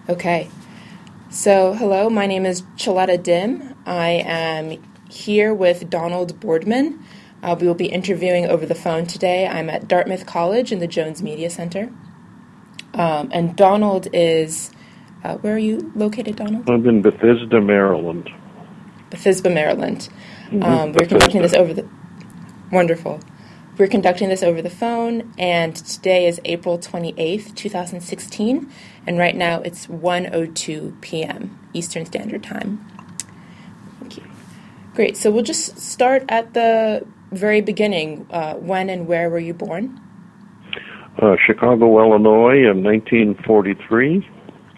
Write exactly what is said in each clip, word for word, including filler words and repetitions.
Okay. So, hello, my name is Chaletta Dim. I am here with Donald Boardman. Uh, we will be interviewing over the phone today. I'm at Dartmouth College in the Jones Media Center. Um, and Donald is, uh, where are you located, Donald? I'm in Bethesda, Maryland. Bethesda, Maryland. Mm-hmm. Um, we're Bethesda. conducting this over the, wonderful. We're conducting this over the phone, and today is April twenty-eighth, twenty sixteen, and right now it's one oh two p.m. Eastern Standard Time. Thank you. Great, so we'll just start at the very beginning. Uh, when and where were you born? Uh, Chicago, Illinois in nineteen forty-three.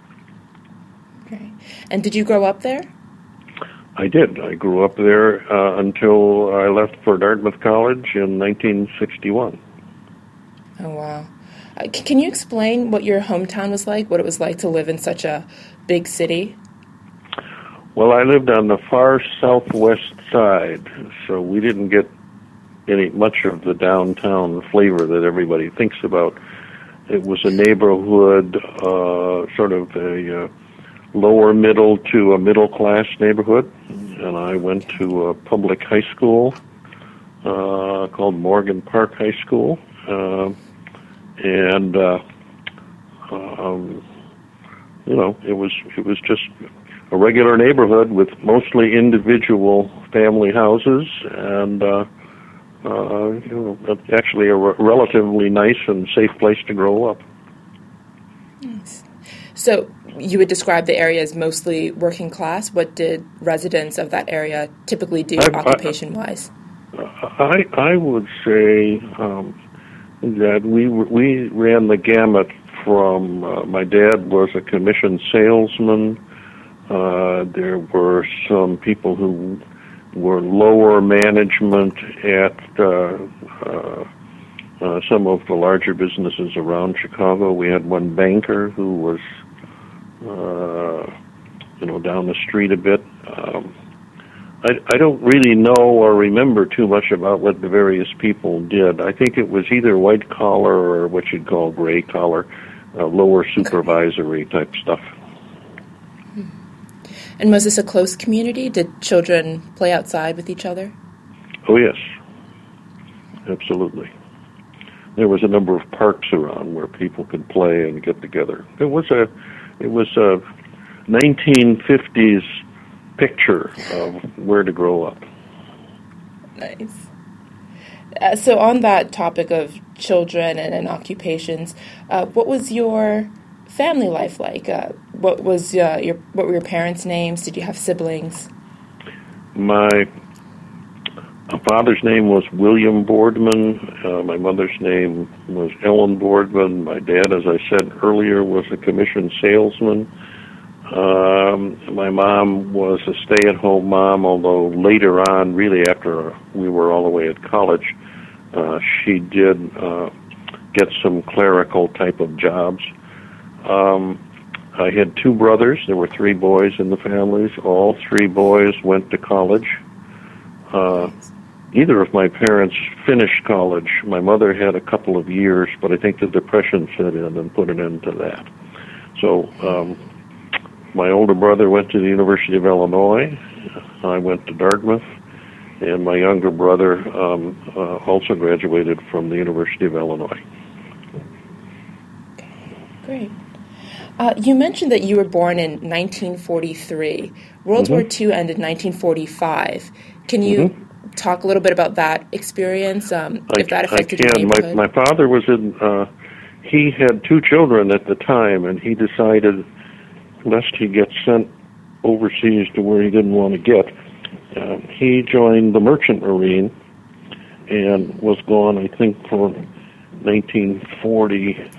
Okay. And did you grow up there? I did. I grew up there uh, until I left for Dartmouth College in nineteen sixty-one. Oh, wow. Uh, c- can you explain what your hometown was like, what it was like to live in such a big city? Well, I lived on the far southwest side, so we didn't get any much of the downtown flavor that everybody thinks about. It was a neighborhood, uh, sort of a uh, lower middle to a middle class neighborhood, and I went to a public high school uh, called Morgan Park High School, uh, and uh, um, you know, it was it was just a regular neighborhood with mostly individual family houses, and uh, uh, you know, actually a re- relatively nice and safe place to grow up. Nice. So you would describe the area as mostly working class. What did residents of that area typically do occupation-wise? I I would say um, that we we ran the gamut from uh, my dad was a commissioned salesman. Uh, there were some people who were lower management at uh, uh, uh, some of the larger businesses around Chicago. We had one banker who was, uh, you know, down the street a bit. Um, I, I don't really know or remember too much about what the various people did. I think it was either white collar or what you'd call gray collar, uh, lower supervisory type stuff. And was this a close community? Did children play outside with each other? Oh, yes. Absolutely. There was a number of parks around where people could play and get together. It was a, it was a nineteen fifties picture of where to grow up. Nice. Uh, so on that topic of children and, and occupations, uh, what was your family life like? Uh, what was uh, your what were your parents' names? Did you have siblings? My father's name was William Boardman. Uh, my mother's name was Ellen Boardman. My dad, as I said earlier, was a commissioned salesman. Um, my mom was a stay-at-home mom, although later on, really after we were all the way at college, uh, she did uh, get some clerical type of jobs. Um, I had two brothers. There were three boys in the families. All three boys went to college. Uh, neither of my parents finished college. My mother had a couple of years, but I think the Depression set in and put an end to that. So um, my older brother went to the University of Illinois. I went to Dartmouth. And my younger brother um, uh, also graduated from the University of Illinois. Great. Uh, you mentioned that you were born in nineteen forty-three. World mm-hmm. War Two ended in nineteen forty-five. Can you mm-hmm. talk a little bit about that experience, um, I, if that affected I your can. neighborhood? My, my father was in, uh, he had two children at the time, and he decided, lest he get sent overseas to where he didn't want to get, uh, he joined the Merchant Marine and was gone, I think, for nineteen forty-two.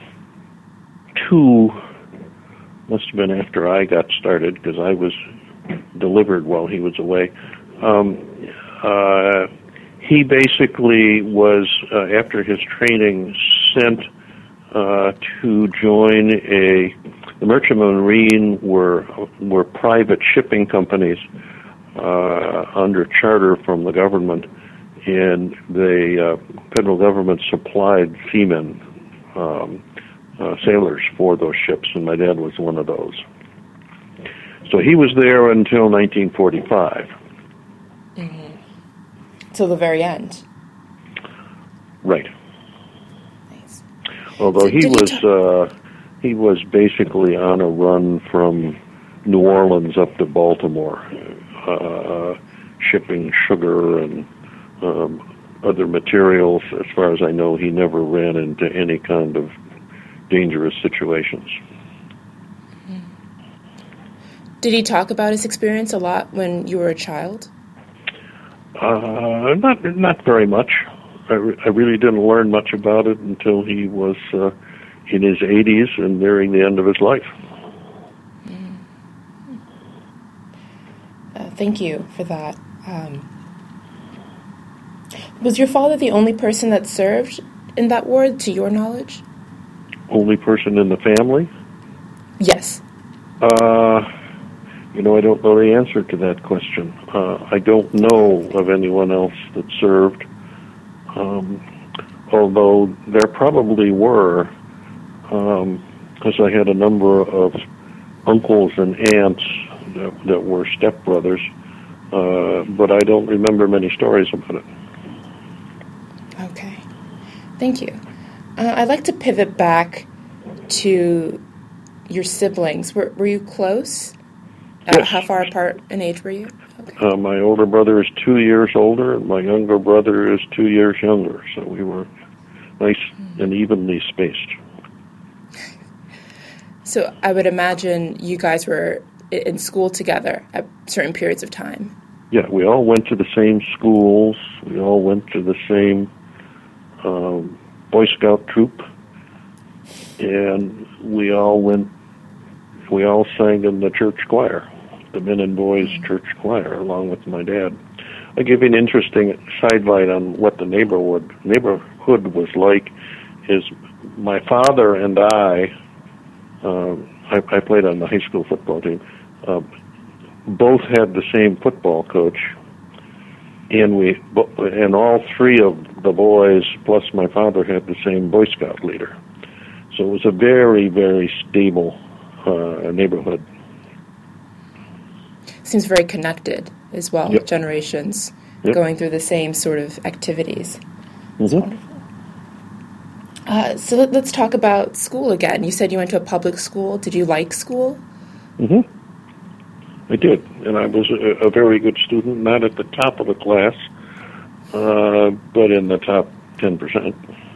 Must have been after I got started, because I was delivered while he was away. Um, uh, he basically was, uh, after his training, sent uh, to join a. The Merchant Marine were were private shipping companies uh, under charter from the government, and the uh, federal government supplied seamen. Um, uh, sailors for those ships, and my dad was one of those. So he was there until nineteen forty-five. Mm-hmm. Till the very end. Right. Nice. Although So he did was he ta- uh, he was basically on a run from New Orleans up to Baltimore, uh, shipping sugar and um, other materials. As far as I know, he never ran into any kind of dangerous situations. Did he talk about his experience a lot when you were a child? Uh, not not very much. I, re- I really didn't learn much about it until he was uh, in his eighties and nearing the end of his life. Uh, thank you for that. Um, was your father the only person that served in that war, to your knowledge? Only person in the family? Yes. Uh, you know, I don't know the answer to that question. Uh, I don't know of anyone else that served, um, although there probably were, because um, I had a number of uncles and aunts that, that were stepbrothers, uh, but I don't remember many stories about it. Okay. Thank you. Uh, I'd like to pivot back to your siblings. Were, were you close? Uh, Yes. How far apart in age were you? Okay. Uh, my older brother is two years older, and my younger brother is two years younger, so we were nice and evenly spaced. So I would imagine you guys were i- in school together at certain periods of time. Yeah, we all went to the same schools. We all went to the same um, Boy Scout troop, and we all went. We all sang in the church choir, the men and boys church choir, along with my dad. I'll give you an interesting sidelight on what the neighborhood neighborhood was like. Is my father and I, um, I, I played on the high school football team. Uh, both had the same football coach, and we and all three of the boys plus my father had the same Boy Scout leader. So it was a very, very stable uh, neighborhood. Seems very connected as well, Yep. generations Yep. going through the same sort of activities. That's Mm-hmm. wonderful. Uh, so let, let's talk about school again. You said you went to a public school. Did you like school? Mm-hmm. I did, and I was a, a very good student, not at the top of the class, uh, but in the top ten percent.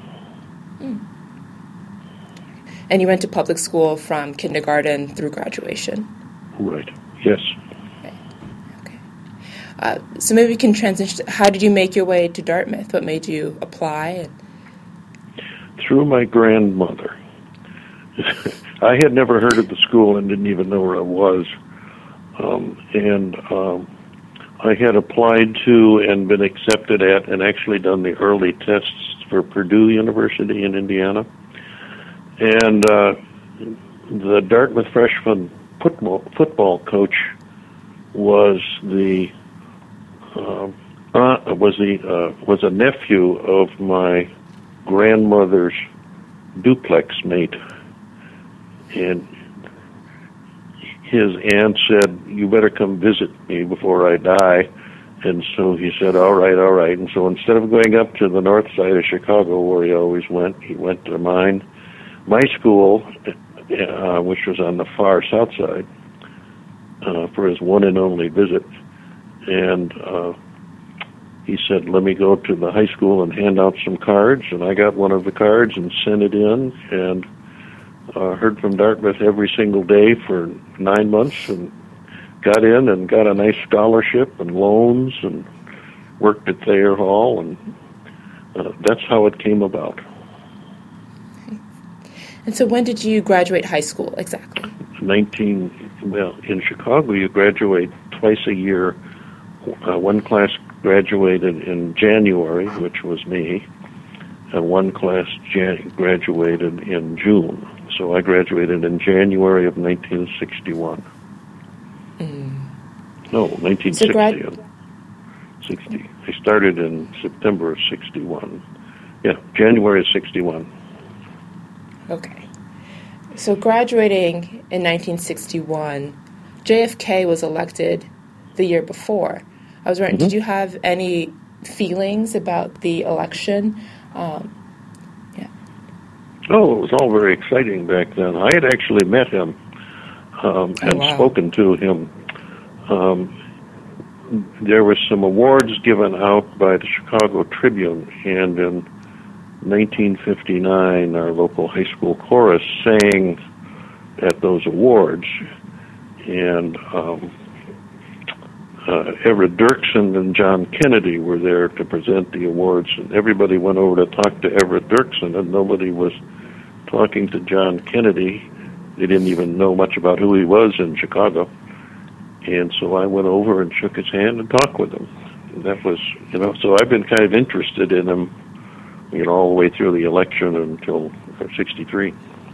And you went to public school from kindergarten through graduation. Right, yes. Okay. Uh, so maybe we can transition. How did you make your way to Dartmouth? What made you apply? And Through my grandmother. I had never heard of the school and didn't even know where it was. Um, and um, I had applied to and been accepted at and actually done the early tests for Purdue University in Indiana. And uh, the Dartmouth freshman football, football coach was the uh, uh, was the uh, was a nephew of my grandmother's duplex mate, and his aunt said, "You better come visit me before I die." And so he said, all right, all right. And so instead of going up to the north side of Chicago, where he always went, he went to mine. My school, uh, which was on the far south side, uh, for his one and only visit. And uh, he said, let me go to the high school and hand out some cards. And I got one of the cards and sent it in, and uh, heard from Dartmouth every single day for nine months, and got in and got a nice scholarship and loans and worked at Thayer Hall, and uh, that's how it came about. and so when did you graduate high school exactly? nineteen, well, in Chicago you graduate twice a year. Uh, one class graduated in January, which was me, and one class jan- graduated in June. So I graduated in January of nineteen sixty-one. Mm. No, nineteen sixty. So grad- sixty. I started in September of sixty-one. Yeah, January of sixty-one. Okay. So graduating in nineteen sixty-one, J F K was elected the year before. I was wondering, mm-hmm. did you have any feelings about the election? Um, yeah. Oh, it was all very exciting back then. I had actually met him um, and oh, wow. spoken to him. Um, there were some awards given out by the Chicago Tribune, and in nineteen fifty-nine, our local high school chorus sang at those awards, and um, uh, Everett Dirksen and John Kennedy were there to present the awards, and everybody went over to talk to Everett Dirksen, and nobody was talking to John Kennedy. They didn't even know much about who he was in Chicago, and so I went over and shook his hand and talked with him. And that was, you know, so I've been kind of interested in him, you know, all the way through the election until sixty-three.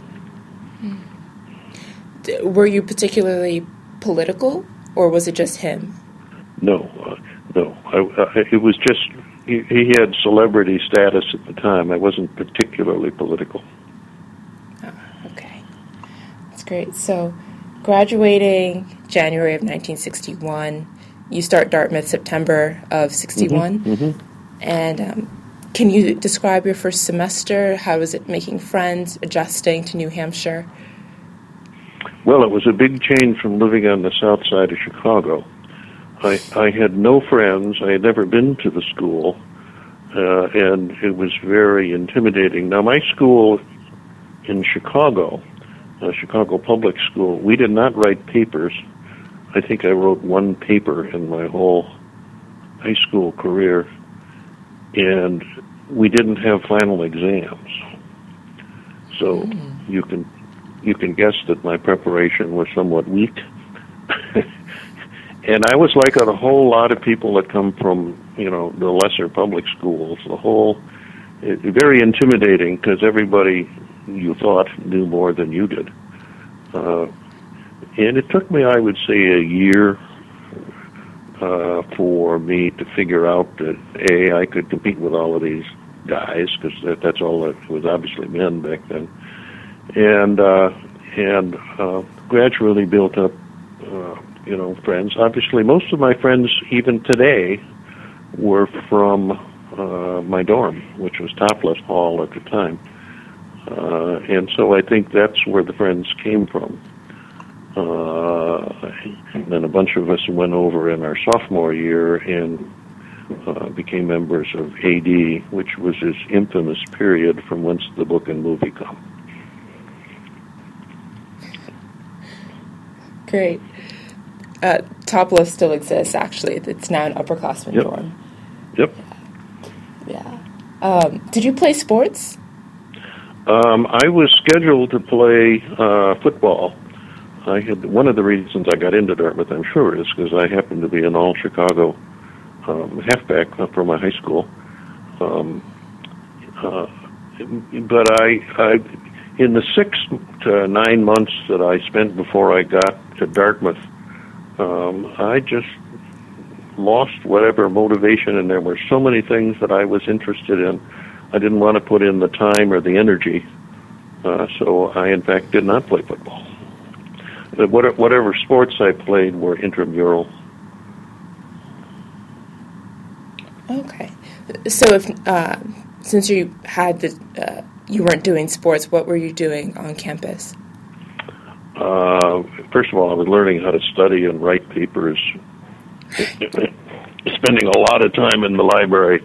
Were you particularly political, or was it just him? No, uh, no. I, I, it was just, he, he had celebrity status at the time. I wasn't particularly political. Oh, okay. That's great. So, graduating January of nineteen sixty-one, you start Dartmouth September of sixty-one. Mm-hmm, mm-hmm. And um, can you describe your first semester? How was it making friends, adjusting to New Hampshire? Well, it was a big change from living on the south side of Chicago. I, I had no friends. I had never been to the school, uh, and it was very intimidating. Now, my school in Chicago, uh, Chicago Public School, we did not write papers. I think I wrote one paper in my whole high school career, and we didn't have final exams. So mm. you can you can guess that my preparation was somewhat weak. And I was like a whole lot of people that come from, you know, the lesser public schools. The whole, it, very intimidating because everybody you thought knew more than you did. Uh, and it took me, I would say, a year uh, for me to figure out that, A, I could compete with all of these guys, because that, that's all that, it was obviously men back then. And, uh, and uh, gradually built up, uh, you know, friends. Obviously, most of my friends, even today, were from uh, my dorm, which was Topless Hall at the time. Uh, and so I think that's where the friends came from. Uh, and then a bunch of us went over in our sophomore year and uh, became members of A D, which was this infamous period from whence the book and movie come. Great. Uh, Topless still exists, actually. It's now an upperclassmen yep. dorm. Yep. Yeah. Um, did you play sports? Um, I was scheduled to play uh, football. I had one of the reasons I got into Dartmouth, I'm sure, is because I happened to be an all-Chicago um, halfback from my high school. Um, uh, but I, I, in the six to nine months that I spent before I got to Dartmouth, um, I just lost whatever motivation, and there were so many things that I was interested in. I didn't want to put in the time or the energy, uh, so I, in fact, did not play football. But whatever sports I played were intramural. Okay. So if uh, since you had the, uh, you weren't doing sports, what were you doing on campus? Uh, first of all, I was learning how to study and write papers, spending a lot of time in the library,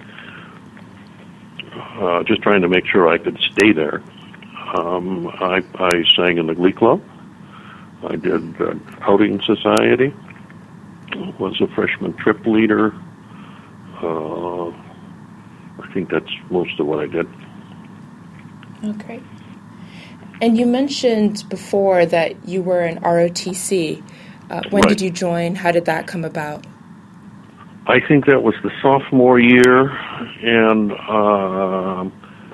uh, just trying to make sure I could stay there. Um, I, I sang in the Glee Club. I did uh, outing society, was a freshman trip leader. Uh, I think that's most of what I did. Oh, great. And you mentioned before that you were in R O T C. Uh, when right. did you join? How did that come about? I think that was the sophomore year, and uh,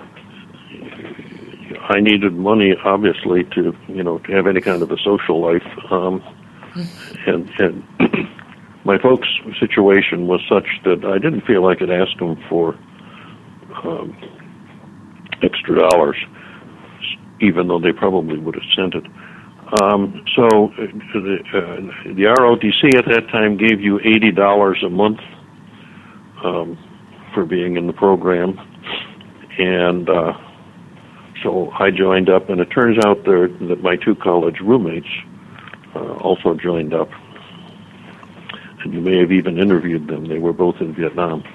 I needed money, obviously, to you know to have any kind of a social life. Um, and and my folks' situation was such that I didn't feel I could ask them for um, extra dollars. even though they probably would have sent it. Um, so uh, the, uh, the R O D C at that time gave you eighty dollars a month um, for being in the program. And uh, so I joined up, and it turns out there that my two college roommates uh, also joined up. And you may have even interviewed them. They were both in Vietnam.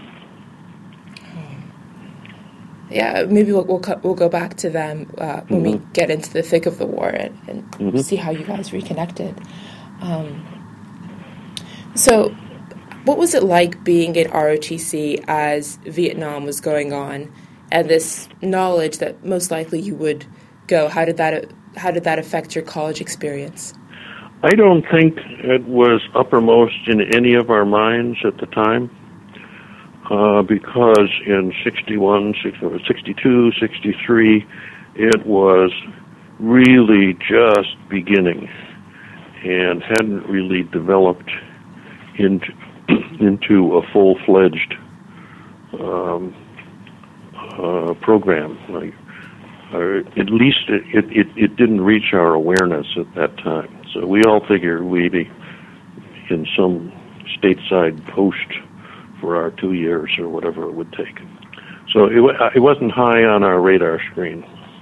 Yeah, maybe we'll we'll, co- we'll go back to them uh, when mm-hmm. we get into the thick of the war and, and mm-hmm. see how you guys reconnected. Um, so, what was it like being at R O T C as Vietnam was going on, and this knowledge that most likely you would go? How did that how did that affect your college experience? I don't think it was uppermost in any of our minds at the time. Uh, because in sixty-one, sixty-two, sixty-three, it was really just beginning and hadn't really developed into, into a full-fledged um, uh, program. Like, or at least it, it, it didn't reach our awareness at that time. So we all figured we'd be in some stateside post for our two years or whatever it would take. So it, it wasn't high on our radar screen.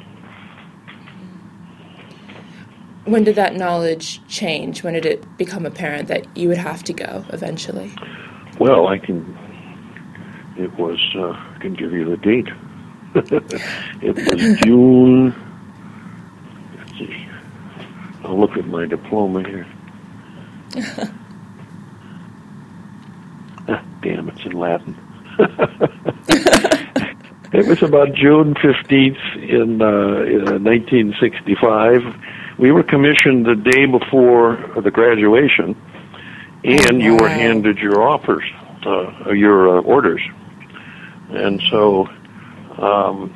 When did that knowledge change? When did it become apparent that you would have to go eventually? Well, I can, it was, uh, I can give you the date. It was June, let's see, I'll look at my diploma here. Ah, damn, it's in Latin. It was about June fifteenth in, uh, in nineteen sixty-five. We were commissioned the day before the graduation, and oh, wow. you were handed your offers, uh, your uh, orders. And so um,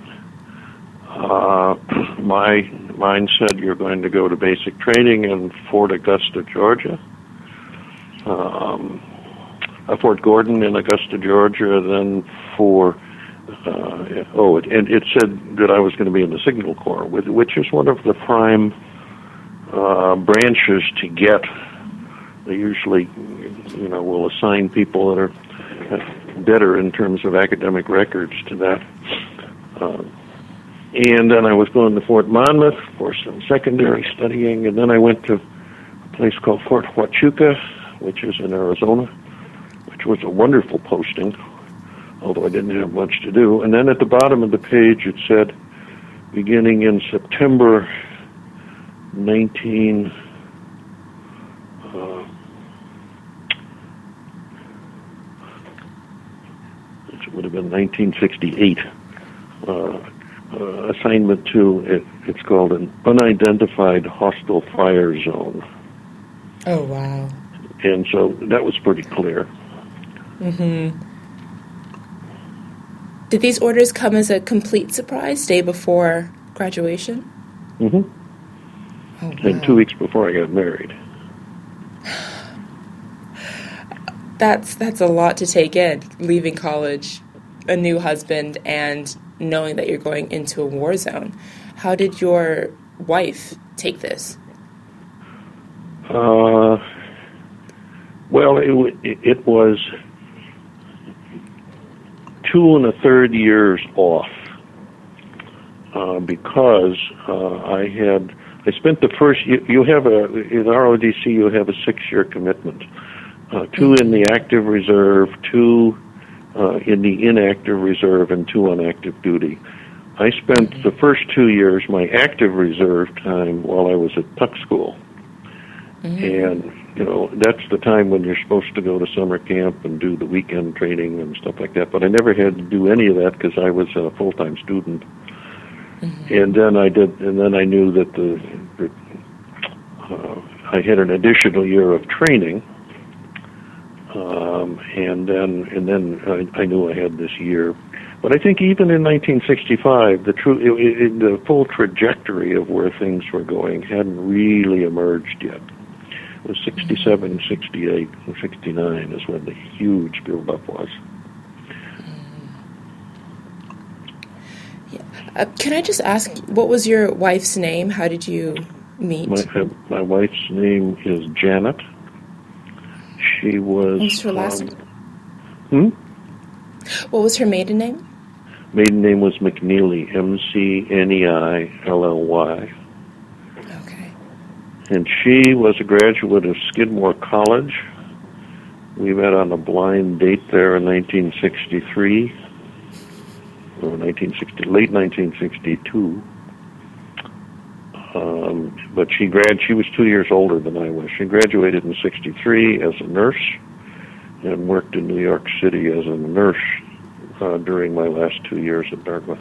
uh, my mine said you're going to go to basic training in Fort Augusta, Georgia. Um, Uh, Fort Gordon in Augusta, Georgia, then for, uh, oh, it, and it said that I was going to be in the Signal Corps, which is one of the prime uh, branches to get. They usually, you know, will assign people that are better in terms of academic records to that. Uh, and then I was going to Fort Monmouth for some secondary studying, and then I went to a place called Fort Huachuca, which is in Arizona, which was a wonderful posting, although I didn't have much to do. And then at the bottom of the page it said, beginning in September nineteen, uh, it would have been nineteen sixty-eight, uh, uh, assignment to, it, it's called an unidentified hostile fire zone. Oh, wow. And so that was pretty clear. Mm-hmm. Did these orders come as a complete surprise day before graduation? Mm-hmm. Oh, wow. And two weeks before I got married. That's that's a lot to take in, leaving college, a new husband, and knowing that you're going into a war zone. How did your wife take this? Uh, well, it, it was two and a third years off uh, because uh, I had I spent the first you, you have a in R O D C you have a six year commitment, uh, two in the active reserve, two uh, in the inactive reserve, and two on active duty. I spent the first two years my active reserve time while I was at Tuck School, mm-hmm. and you know, that's the time when you're supposed to go to summer camp and do the weekend training and stuff like that. But I never had to do any of that because I was a full-time student. Mm-hmm. And then I did, and then I knew that the, the uh, I had an additional year of training, um, and then and then I, I knew I had this year. But I think even in nineteen sixty-five, the true, it, it, the full trajectory of where things were going hadn't really emerged yet. It was sixty-seven, sixty-eight, and sixty-nine is when the huge build-up was. Yeah. Uh, can I just ask, what was your wife's name? How did you meet? My, uh, my wife's name is Janet. She was... What was her last um, name? Hmm? What was her maiden name? Maiden name was McNeely, M C N E I L L Y. Okay. And she was a graduate of Skidmore College. We met on a blind date there in nineteen sixty-three, or nineteen sixty, late nineteen sixty-two. Um, but she grad, she was two years older than I was. She graduated in sixty-three as a nurse and worked in New York City as a nurse uh, during my last two years at Dartmouth.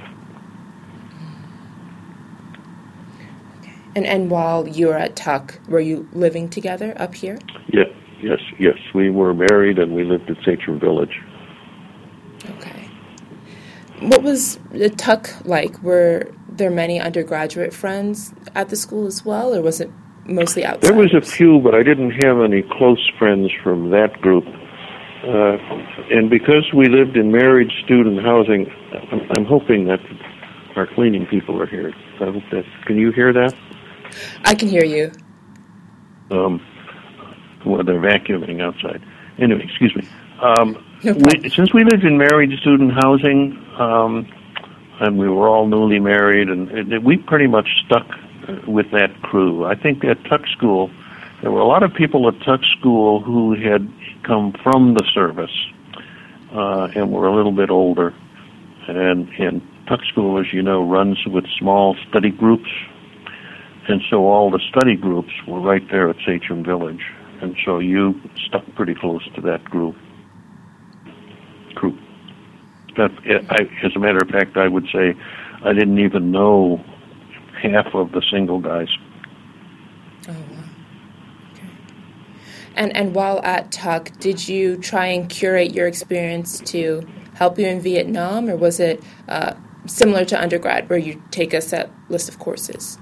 And and while you were at Tuck, were you living together up here? Yeah, yes, yes. We were married and we lived at Sachem Village. Okay. What was the Tuck like? Were there many undergraduate friends at the school as well, or was it mostly outsiders? There was a few, but I didn't have any close friends from that group. Uh, and because we lived in married student housing, I'm, I'm hoping that our cleaning people are here. I hope that. Can you hear that? I can hear you. Um, well, they're vacuuming outside. Anyway, excuse me. Um, No we, since we lived in married student housing, um, and we were all newly married, and, and we pretty much stuck with that crew. I think at Tuck School, there were a lot of people at Tuck School who had come from the service uh, and were a little bit older. And, and Tuck School, as you know, runs with small study groups. And so all the study groups were right there at Sachem Village. And so you stuck pretty close to that group. group. That, I, as a matter of fact, I would say I didn't even know half of the single guys. Oh, wow. Okay. And, and while at Tuck, did you try and curate your experience to help you in Vietnam, or was it uh, similar to undergrad where you take a set list of courses?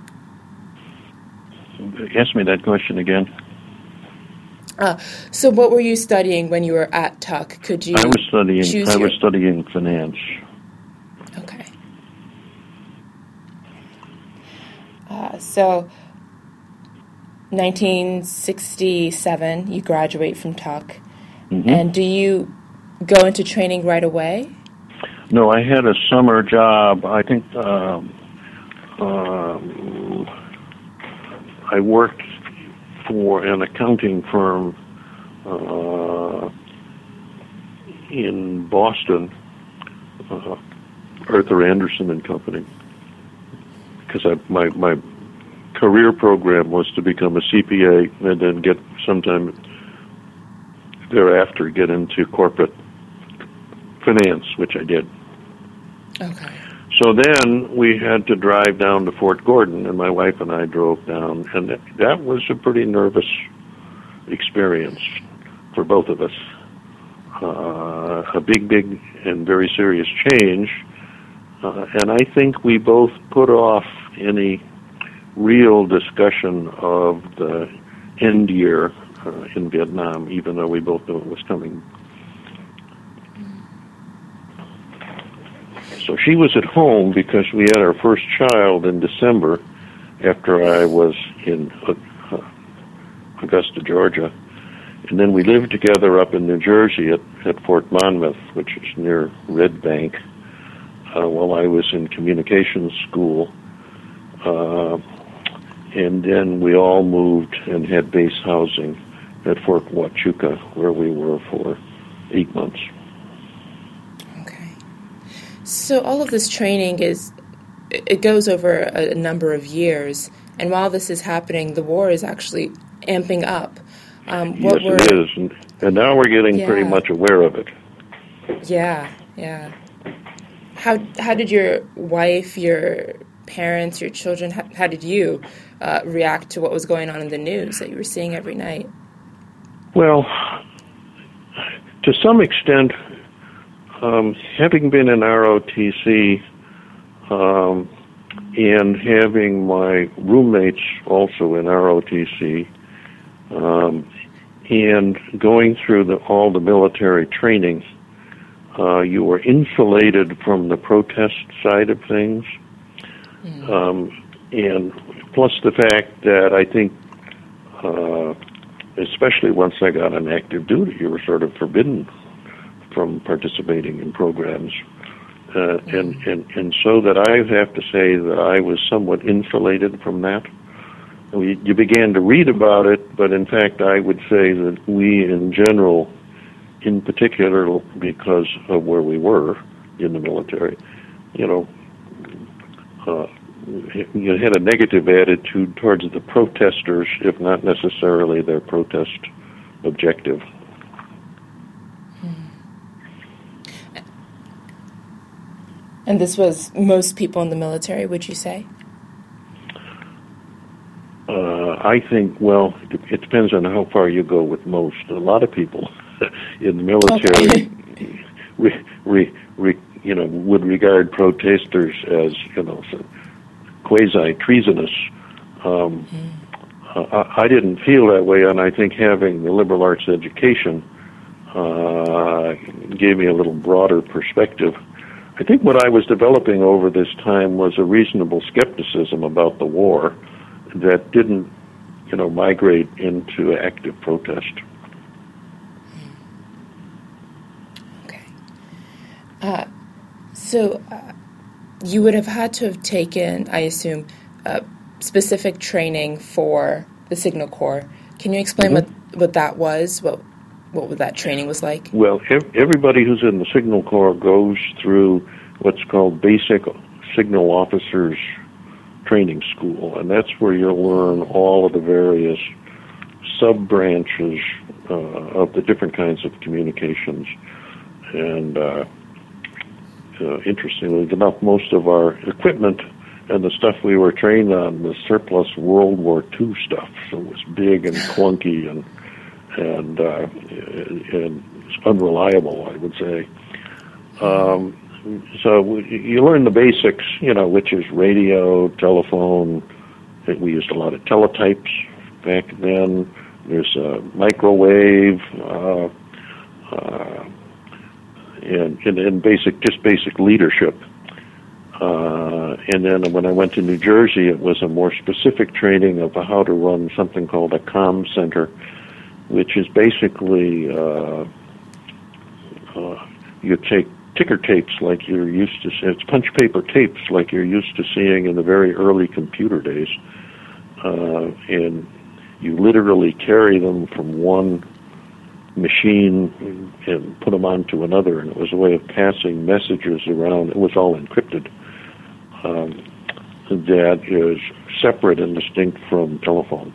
Ask me that question again. Uh, so what were you studying when you were at Tuck? Could you I was studying choose I your... was studying finance. Okay. Uh, so nineteen sixty-seven, you graduate from Tuck. Mm-hmm. And do you go into training right away? No, I had a summer job. I think um, um, I worked for an accounting firm uh, in Boston, uh, Arthur Anderson and Company, because I, my my career program was to become a C P A and then get sometime thereafter get into corporate finance, which I did. Okay. So then we had to drive down to Fort Gordon, and my wife and I drove down, and that, that was a pretty nervous experience for both of us. Uh, a big, big and very serious change, uh, and I think we both put off any real discussion of the end year uh, in Vietnam, even though we both knew it was coming. So she was at home because we had our first child in December after I was in uh, Augusta, Georgia. And then we lived together up in New Jersey at, at Fort Monmouth, which is near Red Bank, uh, while I was in communications school. Uh, and then we all moved and had base housing at Fort Huachuca, where we were for eight months. So all of this training is, it goes over a, a number of years, and while this is happening, the war is actually amping up. Um, what yes, were, it is, and, and now we're getting yeah. pretty much aware of it. Yeah, yeah. How how did your wife, your parents, your children, how, how did you uh, react to what was going on in the news that you were seeing every night? Well, to some extent, Um, having been in R O T C um, and having my roommates also in R O T C um, and going through the, all the military training, uh, you were insulated from the protest side of things. Mm. Um, and plus the fact that I think, uh, especially once I got on active duty, you were sort of forbidden from participating in programs. Uh, mm. and, and, and so that I have to say that I was somewhat insulated from that. We, you began to read about it, but in fact I would say that we in general, in particular because of where we were in the military, you know, uh, you had a negative attitude towards the protesters, if not necessarily their protest objective. And this was most people in the military, would you say? Uh, I think, well, it, it depends on how far you go with most. A lot of people in the military, okay. re, re, re, you know, would regard protesters as, you know, quasi-treasonous. Um, mm. uh, I, I didn't feel that way, and I think having the liberal arts education uh, gave me a little broader perspective. I think what I was developing over this time was a reasonable skepticism about the war that didn't, you know, migrate into active protest. Okay. Uh, so uh, you would have had to have taken, I assume, uh, specific training for the Signal Corps. Can you explain mm-hmm. what, what that was, what what that training was like? Well, everybody who's in the Signal Corps goes through what's called basic signal officers training school, and that's where you'll learn all of the various sub-branches uh, of the different kinds of communications. And uh, uh, interestingly enough, most of our equipment and the stuff we were trained on was surplus World War Two stuff, so it was big and clunky and and uh, and unreliable, I would say. Um, So you learn the basics, you know, which is radio, telephone. We used a lot of teletypes back then. There's a microwave, uh, uh, and, and and basic, just basic leadership. Uh, and then when I went to New Jersey, it was a more specific training of how to run something called a comm center, which is basically uh, uh, you take ticker tapes like you're used to seeing. It's punch paper tapes like you're used to seeing in the very early computer days. Uh, and you literally carry them from one machine and put them onto another, and it was a way of passing messages around. It was all encrypted. Um, that is separate and distinct from telephone.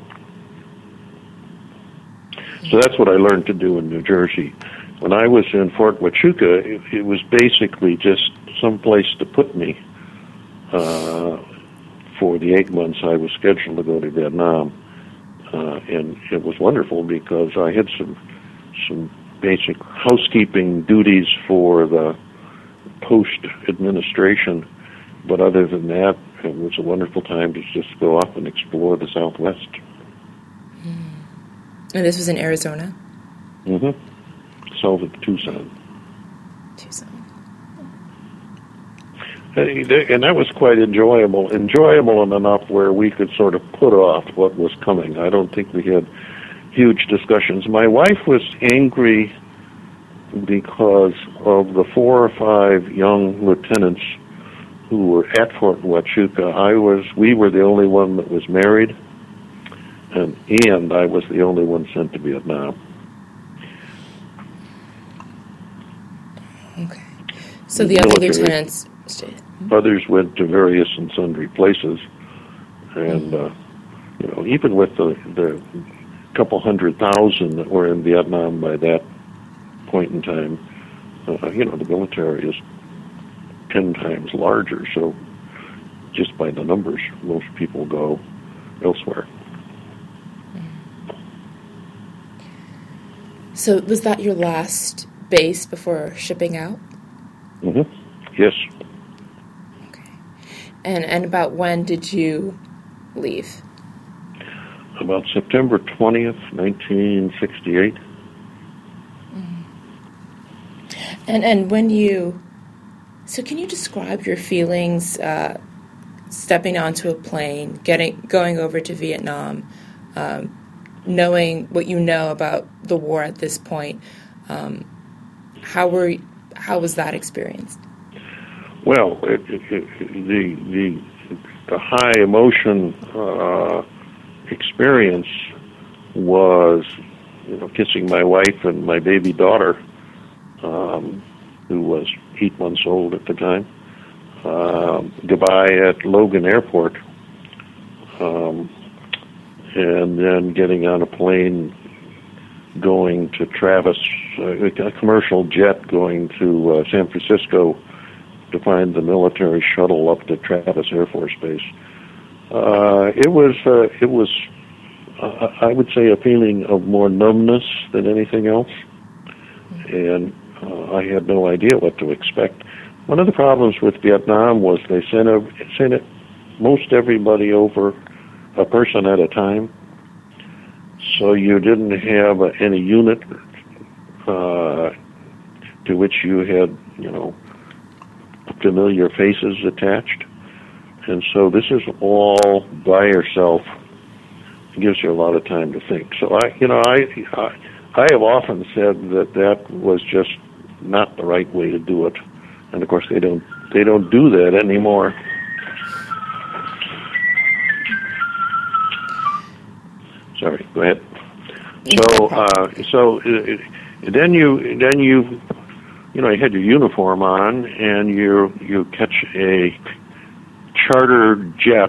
So that's what I learned to do in New Jersey. When I was in Fort Huachuca, it, it was basically just some place to put me uh, for the eight months I was scheduled to go to Vietnam. Uh, and it was wonderful because I had some some basic housekeeping duties for the post-administration. But other than that, it was a wonderful time to just go up and explore the Southwest. Mm. And this was in Arizona? Mm-hmm. South of Tucson. Tucson. And that was quite enjoyable. Enjoyable enough where we could sort of put off what was coming. I don't think we had huge discussions. My wife was angry because of the four or five young lieutenants who were at Fort Huachuca. I was, we were the only one that was married, and, and I was the only one sent to Vietnam. Okay. So the other lieutenants stayed. Others went to various and sundry places, and uh, you know, even with the, the couple hundred thousand that were in Vietnam by that point in time, uh, you know, the military is ten times larger. So, just by the numbers, most people go elsewhere. So, was that your last base before shipping out? Mm-hmm. Yes. Okay. And and about when did you leave? About September twentieth, nineteen sixty-eight. Mm-hmm. And and when you, so can you describe your feelings uh, stepping onto a plane, getting going over to Vietnam, um, knowing what you know about the war at this point? Um, how were how was that experience? Well, it, it, it, the the the high emotion uh, experience was, you know, kissing my wife and my baby daughter, um, who was eight months old at the time, uh, goodbye at Logan Airport, um, and then getting on a plane going to Travis, uh, a commercial jet going to uh, San Francisco to find the military shuttle up to Travis Air Force Base. Uh, it was, uh, it was, uh, I would say, a feeling of more numbness than anything else, and uh, I had no idea what to expect. One of the problems with Vietnam was they sent, a, sent it, most everybody over a person at a time, so you didn't have uh, any unit uh, to which you had, you know, familiar faces attached. And so this is all by yourself. It gives you a lot of time to think. So I, you know, I, I, I have often said that that was just not the right way to do it. And of course, they don't, they don't do that anymore. Sorry, go ahead. So, uh, so uh, then you, then you, you know, you had your uniform on, and you you catch a charter jet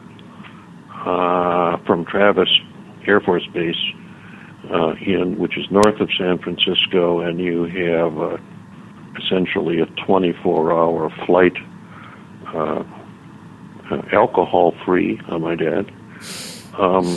uh, from Travis Air Force Base, uh, in which is north of San Francisco, and you have uh, essentially a twenty-four hour flight, uh, uh, alcohol-free, I might add. Um,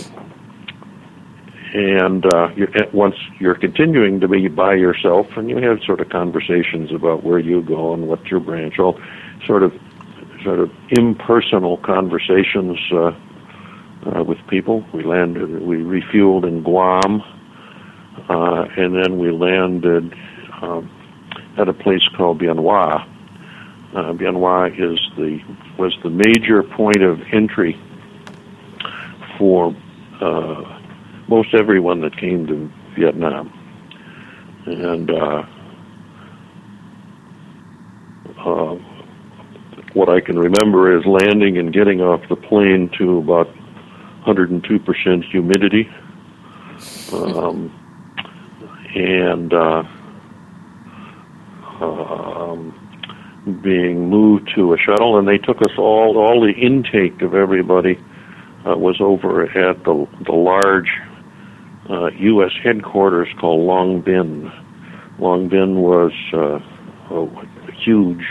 And uh, you're, once you're continuing to be by yourself, and you have sort of conversations about where you go and what your branch, all sort of sort of impersonal conversations uh, uh, with people. We landed, we refueled in Guam, uh, and then we landed um, at a place called Bien Hoa. Uh, Bien Hoa is the was the major point of entry for Uh, most everyone that came to Vietnam. And uh, uh, what I can remember is landing and getting off the plane to about one hundred two percent humidity, um, and uh, um, being moved to a shuttle, and they took us all, all the intake of everybody uh, was over at the, the large Uh, U S headquarters called Long Binh. Long Binh was uh, a huge,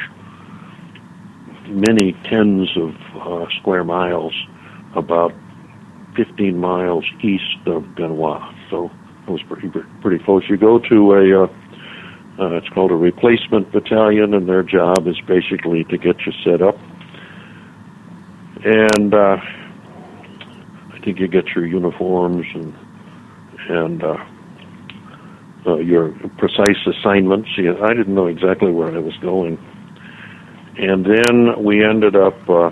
many tens of uh, square miles, about fifteen miles east of Bien Hoa. So it was pretty pretty close. You go to a, uh, uh, it's called a replacement battalion, and their job is basically to get you set up. And uh, I think you get your uniforms and and uh, uh, your precise assignments. I didn't know exactly where I was going. And then we ended up uh,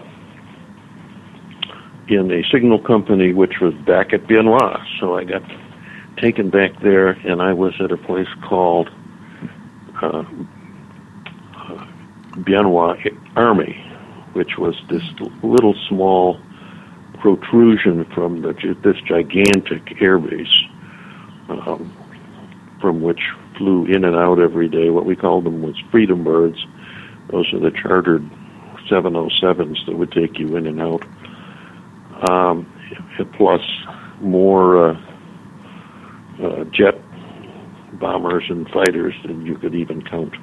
in a signal company, which was back at Bien Hoa. So I got taken back there, and I was at a place called uh, uh, Bien Hoa Army, which was this little small protrusion from the, this gigantic air base, um, from which flew in and out every day. What we called them was Freedom Birds. Those are the chartered seven oh sevens that would take you in and out, um, plus more uh, uh, jet bombers and fighters than you could even count.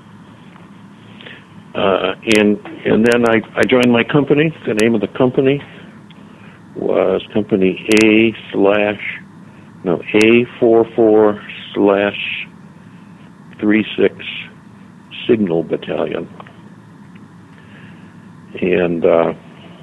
Uh, and and then I, I joined my company. The name of the company was Company A slash no A four four slash three six Signal Battalion, and uh,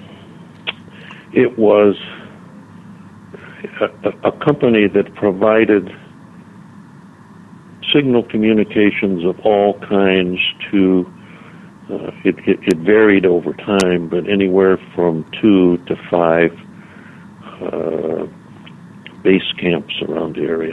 it was a, a company that provided signal communications of all kinds to, uh, it, it, it varied over time, but anywhere from two to five uh, base camps around the area.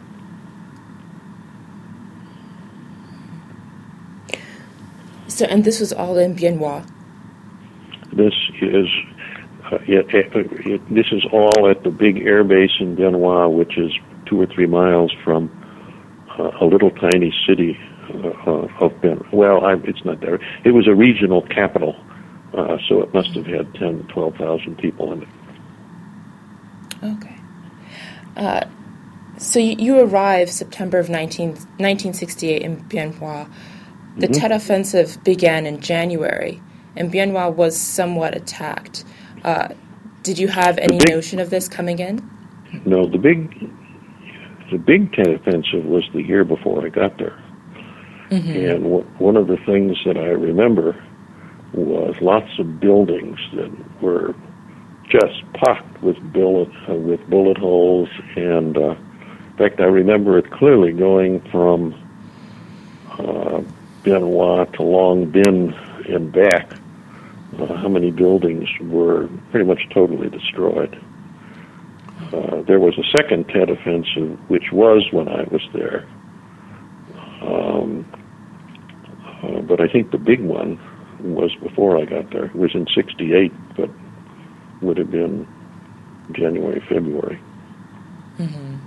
So, and this was all in Bien Hoa? This is uh, it, it, it, this is all at the big air base in Bien Hoa, which is two or three miles from uh, a little tiny city uh, uh, of Bien. Well, I, it's not there. It was a regional capital, uh, so it must have had ten, twelve thousand people in it. Okay. Uh, so you, you arrived September of nineteen, nineteen sixty-eight in Bien Hoa. The Mm-hmm. Tet Offensive began in January, and Bien Hoa was somewhat attacked. Uh, did you have any big, notion of this coming in? No, the big, the big Tet Offensive was the year before I got there. Mm-hmm. And w- one of the things that I remember was lots of buildings that were just pocked with bullet uh, with bullet holes. And uh, in fact, I remember it clearly going from uh, Bien Hoa to Long Binh and back. Uh, how many buildings were pretty much totally destroyed. Uh, there was a second Tet Offensive, which was when I was there. Um, uh, but I think the big one was before I got there. It was in sixty-eight, but would have been January, February. Mm-hmm.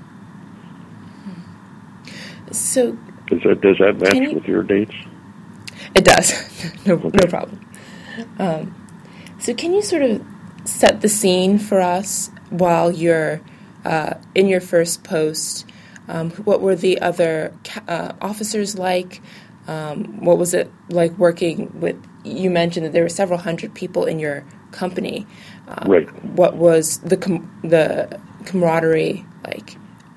So Does that, does that match you, with your dates? It does. no, okay. no problem. Um, so can you sort of set the scene for us while you're uh, in your first post? Um, what were the other uh, officers like? Um, what was it like working with, you mentioned that there were several hundred people in your company. Um, right. What was the com- the camaraderie like?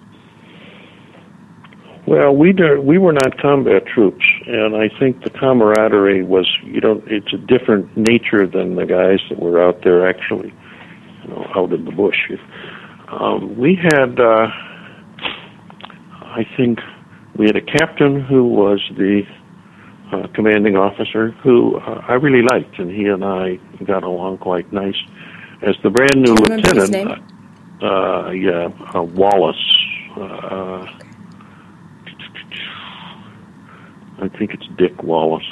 Well, we do, we were not combat troops, and I think the camaraderie was, you know, it's a different nature than the guys that were out there actually, you know, out in the bush. Um, we had, uh, I think, we had a captain who was the uh, commanding officer who uh, I really liked, and he and I got along quite nice. As the brand new Do you remember his lieutenant, name? Uh, yeah, uh, Wallace. Uh, I think it's Dick Wallace.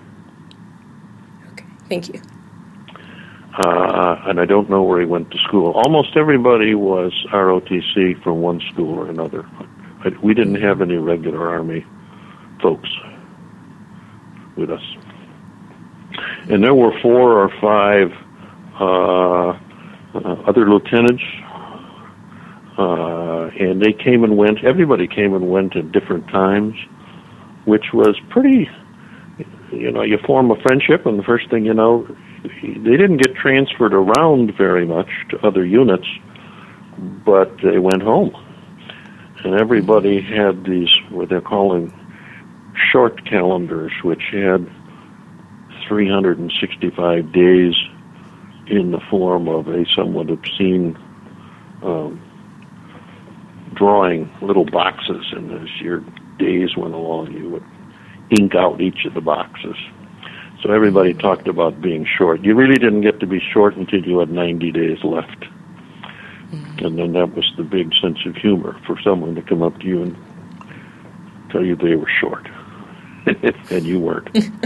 Okay, thank you. Uh, and I don't know where he went to school. Almost everybody was R O T C from one school or another. But we didn't have any regular Army folks with us. And there were four or five uh, uh, other lieutenants, uh, and they came and went. Everybody came and went at different times, which was pretty, you know, you form a friendship, and the first thing you know, they didn't get transferred around very much to other units, but they went home. And everybody had these, what they're calling short calendars, which had three hundred sixty-five days in the form of a somewhat obscene um, drawing little boxes, and as your days went along, you would ink out each of the boxes. So everybody talked about being short. You really didn't get to be short until you had ninety days left. Mm-hmm. And then that was the big sense of humor for someone to come up to you and tell you they were short. And you weren't.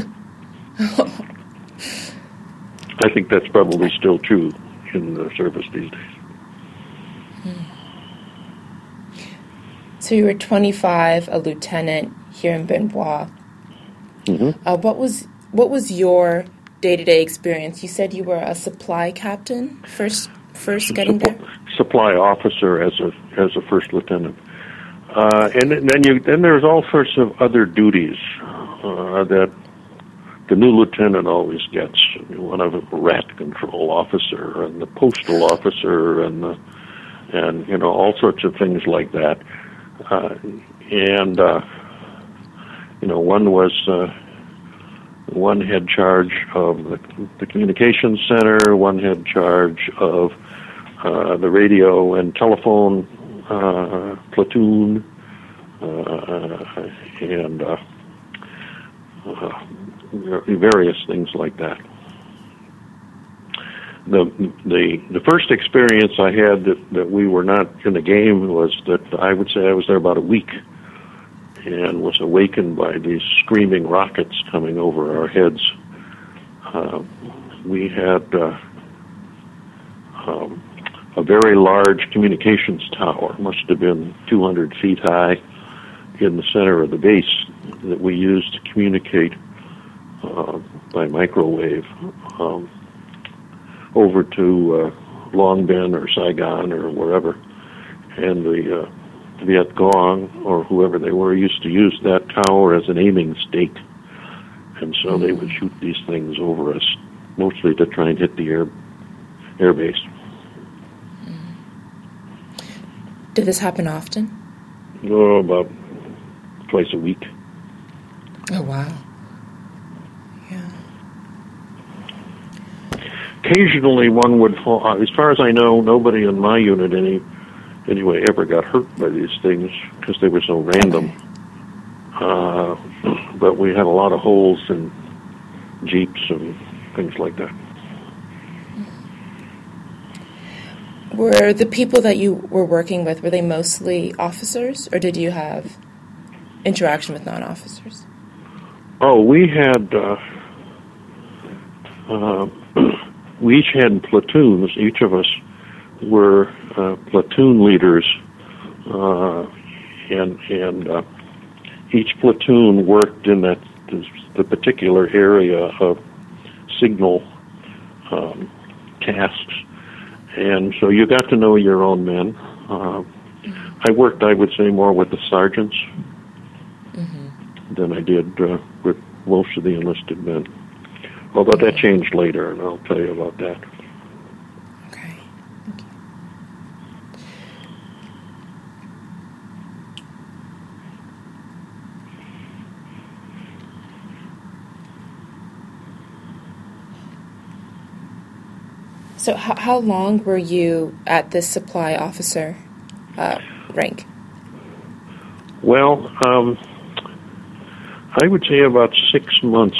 I think that's probably still true in the service these days. So you were twenty-five, a lieutenant here in Bien Hoa. Mm-hmm. Uh, what was what was your day-to-day experience? You said you were a supply captain first, first getting Supp- there. Supply officer as a as a first lieutenant, uh, and then you then there's all sorts of other duties uh, that the new lieutenant always gets. One of them, rat control officer, and the postal officer, and the, and you know all sorts of things like that. Uh, and uh, you know, one was uh, one had charge of the, the communications center. One had charge of uh, the radio and telephone uh, platoon. uh, and uh, uh, various things like that. The, the the first experience I had that, that we were not in the game was that I would say I was there about a week and was awakened by these screaming rockets coming over our heads. Uh, we had uh, um, a very large communications tower, must have been two hundred feet high, in the center of the base that we used to communicate uh, by microwave um, over to uh, Long Ben or Saigon or wherever. And the uh, Viet Cong, or whoever they were, used to use that tower as an aiming stake. And so mm-hmm. they would shoot these things over us, mostly to try and hit the air air base. Did this happen often? Oh, about twice a week. Oh, wow. Yeah. Occasionally one would fall. As far as I know, nobody in my unit any anyway ever got hurt by these things because they were so random. Uh, but we had a lot of holes in Jeeps and things like that. Were the people that you were working with, were they mostly officers, or did you have interaction with non-officers? Oh, we had, uh, uh, we each had platoons. Each of us were uh, platoon leaders, uh, and and uh, each platoon worked in that the particular area of signal um, tasks. And so you got to know your own men. Uh, I worked, I would say, more with the sergeants mm-hmm. than I did uh, with most of the enlisted men. Although that changed later, and I'll tell you about that. Okay. Thank you. So how, how long were you at this supply officer uh, rank? Well, um, I would say about six months.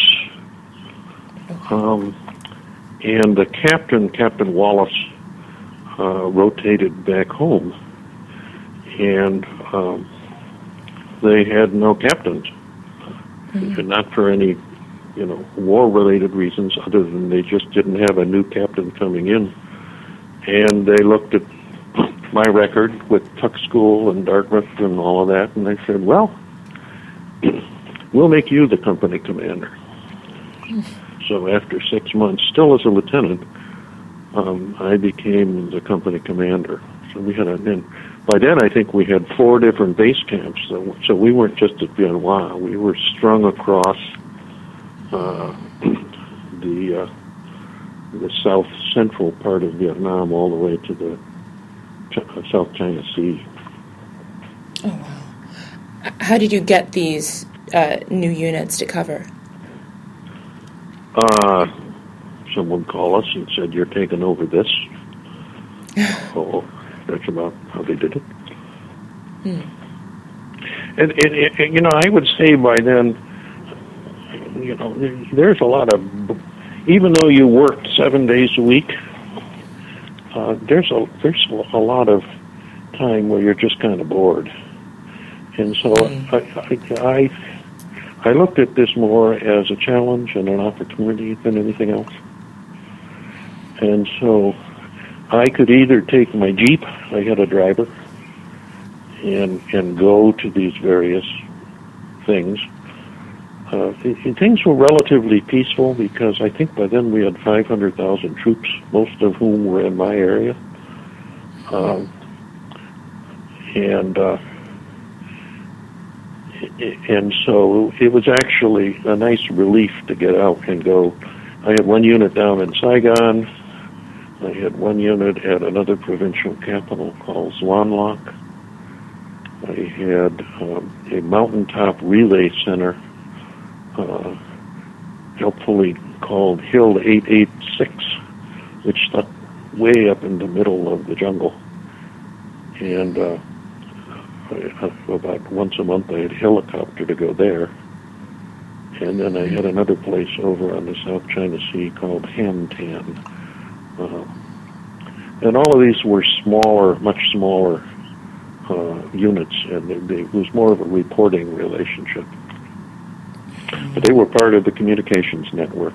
Um, and the captain, Captain Wallace, uh, rotated back home. And um, they had no captains. Mm-hmm. And not for any you know, war-related reasons other than they just didn't have a new captain coming in. And they looked at my record with Tuck School and Dartmouth and all of that, and they said, well, we'll make you the company commander. So after six months, still as a lieutenant, um, I became the company commander. So we had a, and by then I think we had four different base camps, so, so we weren't just at Bien Hoa. We were strung across Uh, the uh, the south central part of Vietnam all the way to the Ch- South China Sea. Oh, wow. How did you get these uh, new units to cover? Uh, someone called us and said, you're taking over this. Oh, that's about how they did it. Hmm. And, and, and, you know, I would say by then, you know, there's a lot of, even though you worked seven days a week, uh, there's a there's a lot of time where you're just kind of bored, and so I, I I looked at this more as a challenge and an opportunity than anything else, and so I could either take my Jeep, I had a driver, and and go to these various things. Uh, things were relatively peaceful because I think by then we had five hundred thousand troops, most of whom were in my area. Um, and uh, and so it was actually a nice relief to get out and go. I had one unit down in Saigon. I had one unit at another provincial capital called Xuan Loc. I had um, a mountaintop relay center Uh, helpfully called Hill eight eighty-six, which stuck way up in the middle of the jungle. And uh, I, about once a month I had a helicopter to go there. And then I had another place over on the South China Sea called Hantan. Uh, and all of these were smaller, much smaller uh, units, and they, they, it was more of a reporting relationship. But they were part of the communications network.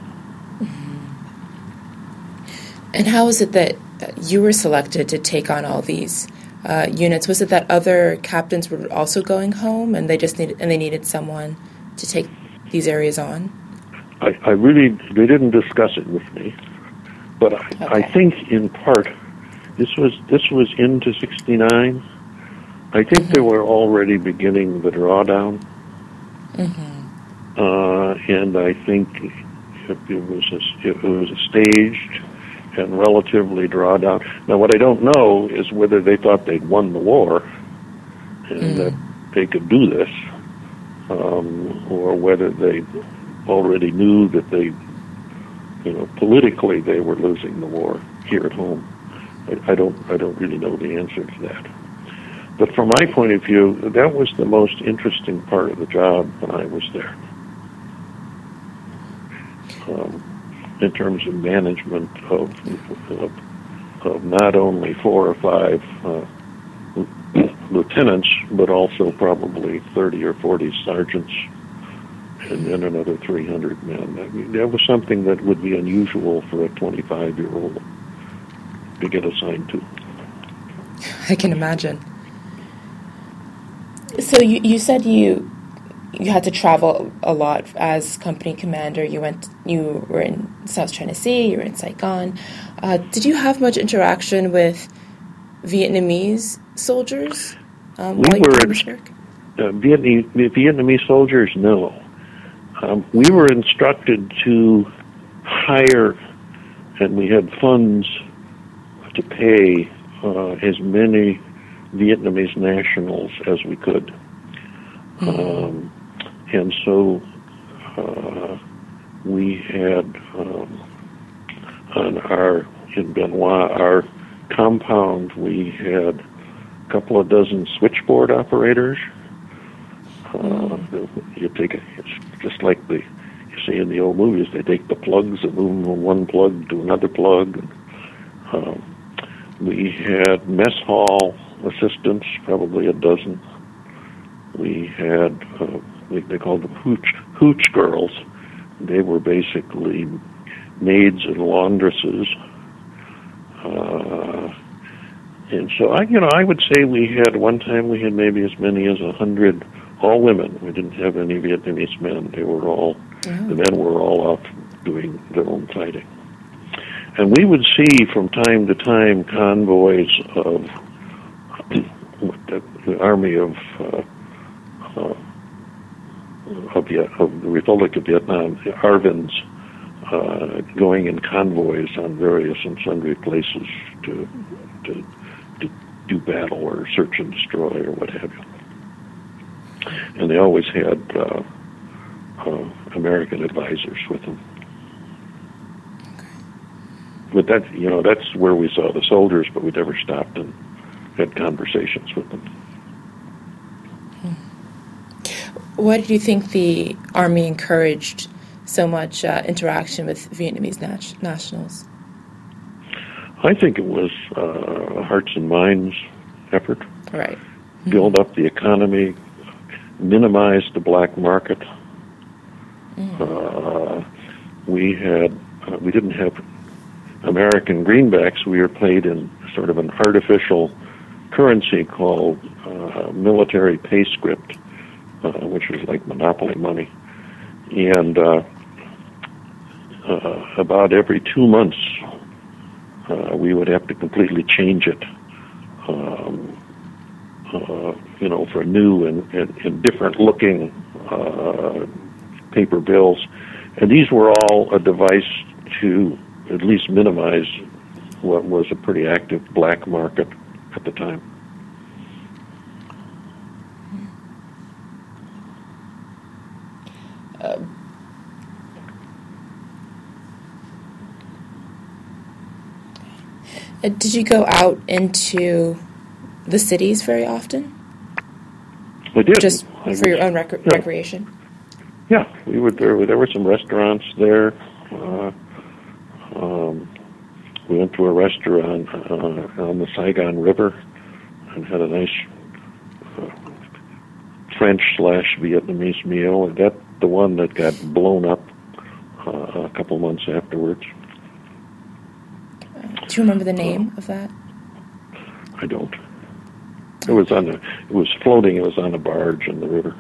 And how was it that you were selected to take on all these uh, units? Was it that other captains were also going home, and they just needed and they needed someone to take these areas on? I, I really they didn't discuss it with me, but I, okay. I think in part this was this was into sixty-nine. I think mm-hmm. they were already beginning the drawdown, mm-hmm. uh, and I think it, it was a, it was a staged and relatively drawdown. Now, what I don't know is whether they thought they'd won the war and mm. that they could do this, um, or whether they already knew that they, you know, politically they were losing the war here at home. I, I don't, I don't really know the answer to that. But from my point of view, that was the most interesting part of the job when I was there. Um, in terms of management of, of, of not only four or five uh, lieutenants, but also probably thirty or forty sergeants, and then another three hundred men. I mean, that was something that would be unusual for a twenty-five-year-old to get assigned to. I can imagine. So you, you said you you had to travel a lot as company commander. You went, you were in South China Sea. You were in Saigon. Uh, did you have much interaction with Vietnamese soldiers um, we while you were were in, in this work? Uh, Vietnamese, Vietnamese soldiers, no. Um, we were instructed to hire, and we had funds to pay uh, as many Vietnamese nationals as we could. Mm-hmm. Um, and so uh, we had um, on our, in Benoit, our compound, we had a couple of dozen switchboard operators. Uh, mm-hmm. You take it, it's just like the, you see in the old movies, they take the plugs and move them from one plug to another plug. And, um, we had mess hall assistants, probably a dozen. We had, uh, we, they called them hooch, hooch girls. They were basically maids and laundresses. Uh, and so, I, you know, I would say we had, one time we had maybe as many as a hundred, all women. We didn't have any Vietnamese men. They were all, oh. the men were all out doing their own fighting. And we would see from time to time convoys of the, the army of uh, uh, of, Viet, of the Republic of Vietnam, the Arvins, uh, going in convoys on various and sundry places to, to to do battle or search and destroy or what have you. And they always had uh, uh, American advisors with them. But that, you know, that's where we saw the soldiers, but we never stopped and had conversations with them. Why did you think the Army encouraged so much uh, interaction with Vietnamese nat- nationals? I think it was uh, a hearts and minds effort. Right. Build up the economy, minimize the black market. Mm. Uh, we had, uh, we didn't have American greenbacks. We were paid in sort of an artificial currency called uh, military pay script, uh, which was like monopoly money. And uh, uh, about every two months, uh, we would have to completely change it, um, uh, you know, for new and, and, and different-looking uh, paper bills. And these were all a device to at least minimize what was a pretty active black market at the time. Uh, did you go out into the cities very often? I did. Just I for your was- own rec- yeah. recreation? Yeah, we were there. There were some restaurants there. Uh, um, we went to a restaurant uh, on the Saigon River and had a nice uh, French slash Vietnamese meal. And that the one that got blown up uh, a couple months afterwards. Do you remember the name of that? I don't. It was on the. It was floating. It was on a barge in the river.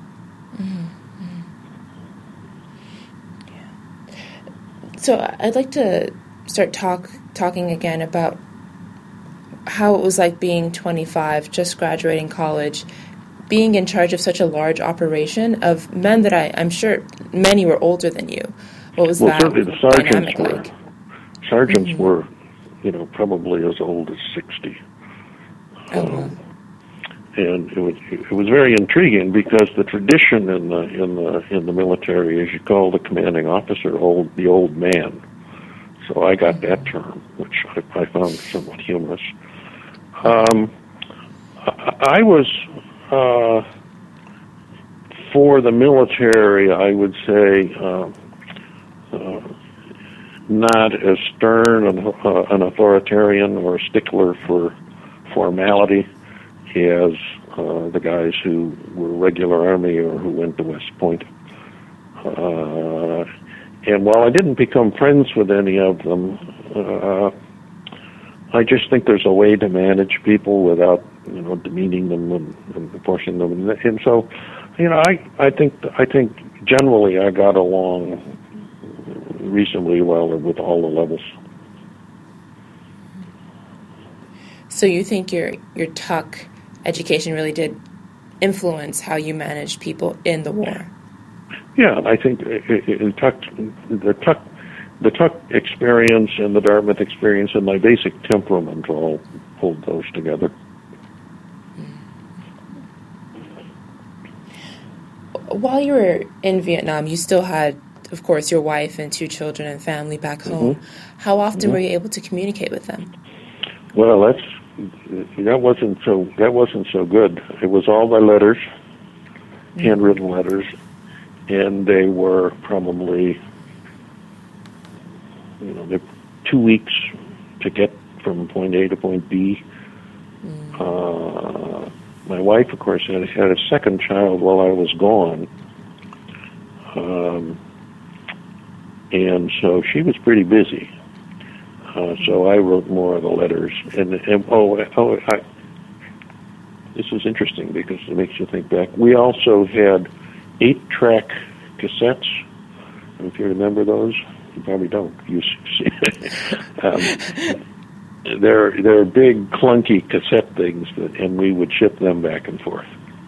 So I'd like to start talk talking again about how it was like being twenty-five, just graduating college, being in charge of such a large operation of men that I, I'm sure many were older than you. What was well, that certainly the sergeants dynamic were. like? Sergeants Mm-hmm. were, you know, probably as old as sixty. Oh, Um, wow. and it was it was very intriguing because the tradition in the in the in the military is you call the commanding officer old the old man. So I got that term, which I, I found somewhat humorous. Um, I, I was uh, for the military, I would say, uh, uh, not as stern an, uh, an authoritarian or a stickler for formality as uh, the guys who were regular Army or who went to West Point. Uh, and while I didn't become friends with any of them, uh, I just think there's a way to manage people without, you know, demeaning them and, and forcing them. And, and so, you know, I, I think I think generally I got along reasonably well with all the levels. So you think your your Tuck education really did influence how you managed people in the war? Yeah, I think in Tuck, the Tuck, the Tuck experience and the Dartmouth experience and my basic temperament all pulled those together. While you were in Vietnam, you still had, of course, your wife and two children and family back home. Mm-hmm. How often mm-hmm. were you able to communicate with them? Well, that's that wasn't so that wasn't so good. It was all by letters, mm-hmm. handwritten letters, and they were probably, you know, they're two weeks to get from point A to point B. Mm-hmm. Uh, my wife, of course, had, had a second child while I was gone, um, and so she was pretty busy. Uh, so I wrote more of the letters, and, and oh, oh I, this is interesting because it makes you think back. We also had eight-track cassettes. If you remember those, you probably don't. You um, they're they're big, clunky cassette things, that, and we would ship them back and forth.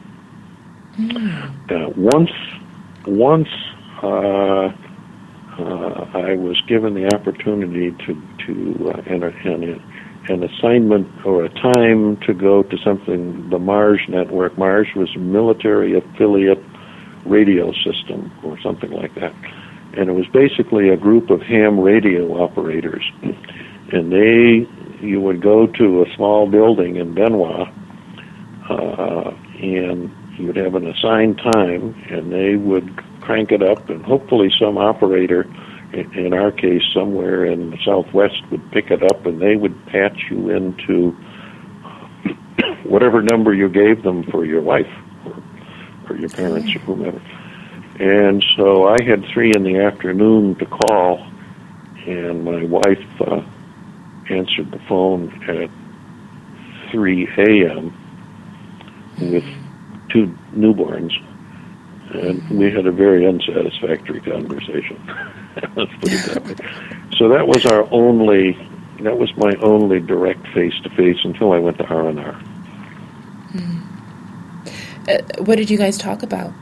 Mm. Uh, once, once. Uh, Uh, I was given the opportunity to to uh, an, an, an assignment or a time to go to something, the Mars network. Mars was a military affiliate radio system or something like that. And it was basically a group of ham radio operators. And they, you would go to a small building in Benoit, uh, and you would have an assigned time, and they would crank it up, and hopefully some operator, in our case somewhere in the Southwest, would pick it up, and they would patch you into whatever number you gave them for your wife or, or your parents or whomever. And so I had three in the afternoon to call, and my wife uh, answered the phone at three a.m. with two newborns. And we had a very unsatisfactory conversation. Let's put it that way. So that was our only, that was my only direct face-to-face until I went to R and R. Mm. Uh, what did you guys talk about?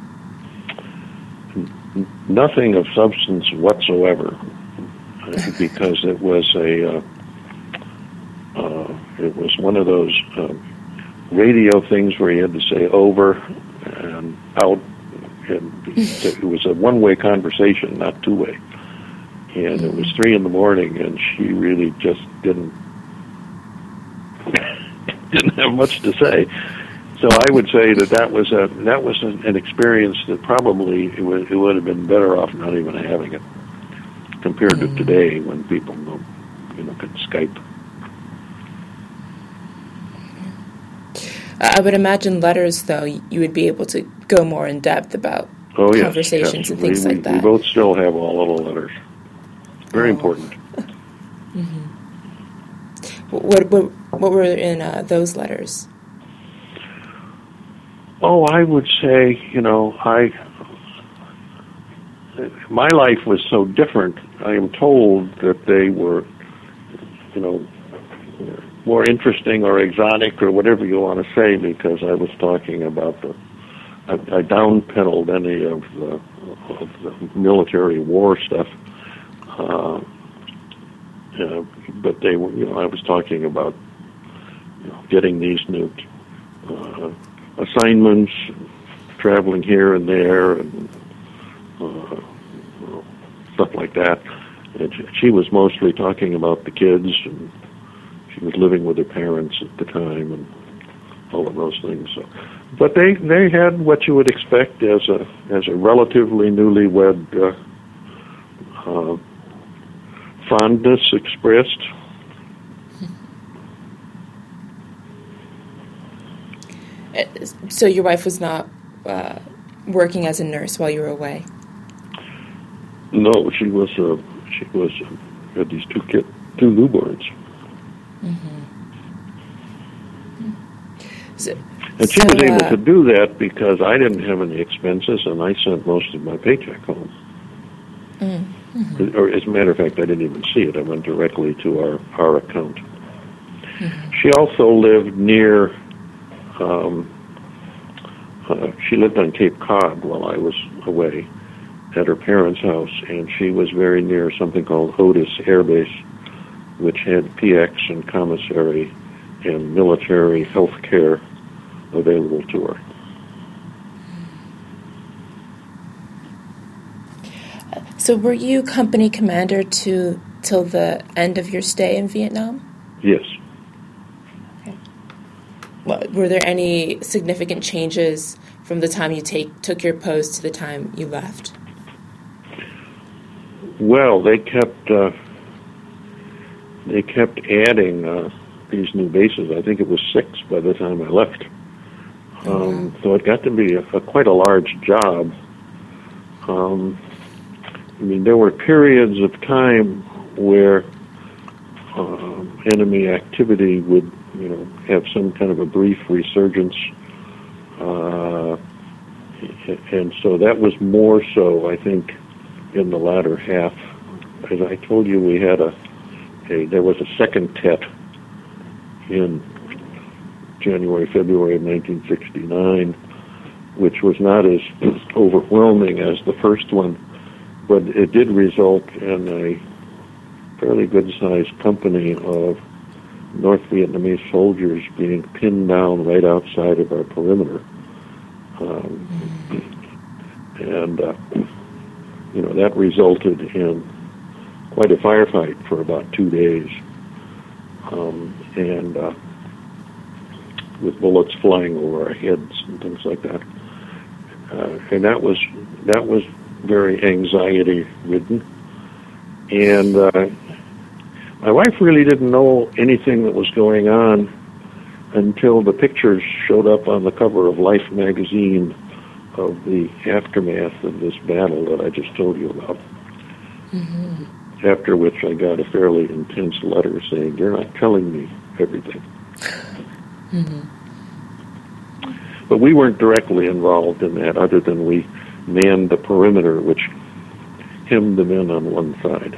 N- nothing of substance whatsoever, uh, because it was a, uh, uh, it was one of those uh, radio things where you had to say over and out. And it was a one-way conversation, not two-way. And it was three in the morning, and she really just didn't didn't have much to say. So I would say that that was a that was an, an experience that probably it would, it would have been better off not even having it, compared to today when people you know can Skype. I would imagine letters, though, you would be able to go more in depth about oh, yes, conversations yes. and things we, like we, that. We both still have all little letters. Very oh. important. mm-hmm. What, what what were in uh, those letters? Oh, I would say, you know, I my life was so different. I am told that they were, you know, more interesting or exotic or whatever you want to say, because I was talking about the, I, I downpedaled any of the, of the military war stuff. Uh, uh, but they were, you know, I was talking about you know, getting these new uh, assignments, traveling here and there, and uh, stuff like that. And she was mostly talking about the kids, and she was living with her parents at the time, and all of those things. So, but they they had what you would expect as a as a relatively newlywed uh, uh, fondness expressed. So your wife was not uh, working as a nurse while you were away? No, she was. Uh, she was uh, had these two kid, two newborns. Mm-hmm. So, and she so, was able uh, to do that because I didn't have any expenses, and I sent most of my paycheck home. Mm-hmm. Or, as a matter of fact, I didn't even see it. I went directly to our, our account. Mm-hmm. She also lived near, um, uh, she lived on Cape Cod while I was away at her parents' house, and she was very near something called Otis Air Base, which had P X and commissary and military health care available to her. So were you company commander to till the end of your stay in Vietnam? Yes. Okay. Well, were there any significant changes from the time you take took your post to the time you left? Well, they kept uh, they kept adding uh, these new bases. I think it was six by the time I left. Um, mm-hmm. So it got to be a, a quite a large job. Um, I mean, there were periods of time where uh, enemy activity would, you know, have some kind of a brief resurgence, uh, and so that was more so, I think, in the latter half. As I told you, we had a, a there was a second Tet in January, February of nineteen sixty-nine, which was not as overwhelming as the first one, but it did result in a fairly good-sized company of North Vietnamese soldiers being pinned down right outside of our perimeter. Um, and, uh, you know, that resulted in quite a firefight for about two days. Um, and uh, with bullets flying over our heads and things like that. Uh, and that was that was very anxiety-ridden. And uh, my wife really didn't know anything that was going on until the pictures showed up on the cover of Life magazine of the aftermath of this battle that I just told you about. Mm-hmm. After which I got a fairly intense letter saying, "You're not telling me everything." Mm-hmm. But we weren't directly involved in that, other than we manned the perimeter, which hemmed them in on one side.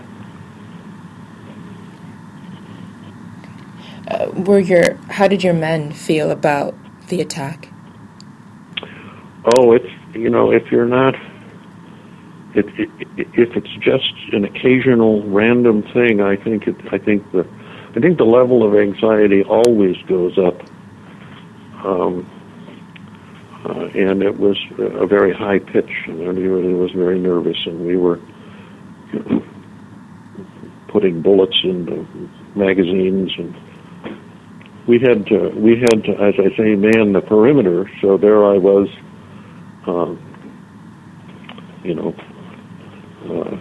Uh, were your how did your men feel about the attack? Oh, it's you know if you're not, it, it, if it's just an occasional random thing, I think it. I think the, I think the level of anxiety always goes up. Um, uh, and it was a very high pitch, and everybody was very nervous, and we were you know, putting bullets into magazines and we had to, we had to, as I say, man the perimeter. So there I was, um, you know, uh,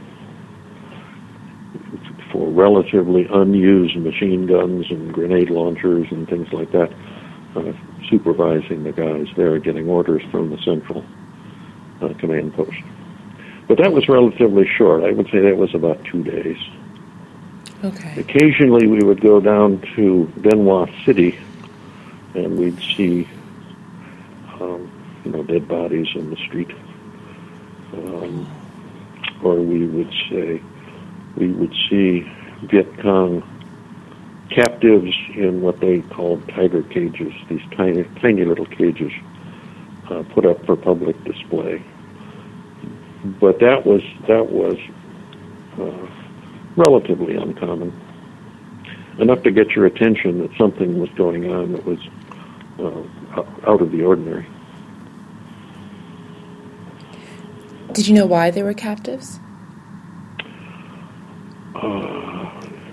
for relatively unused machine guns and grenade launchers and things like that, uh, supervising the guys there, getting orders from the central uh, command post. But that was relatively short. I would say that was about two days. Okay. Occasionally we would go down to Benoit City and we'd see, um, you know, dead bodies in the street. Um, or we would say, we would see Viet Cong captives in what they called tiger cages, these tiny, tiny little cages uh, put up for public display. But that was that was uh, relatively uncommon, enough to get your attention that something was going on that was uh, out of the ordinary. Did you know why they were captives? Uh,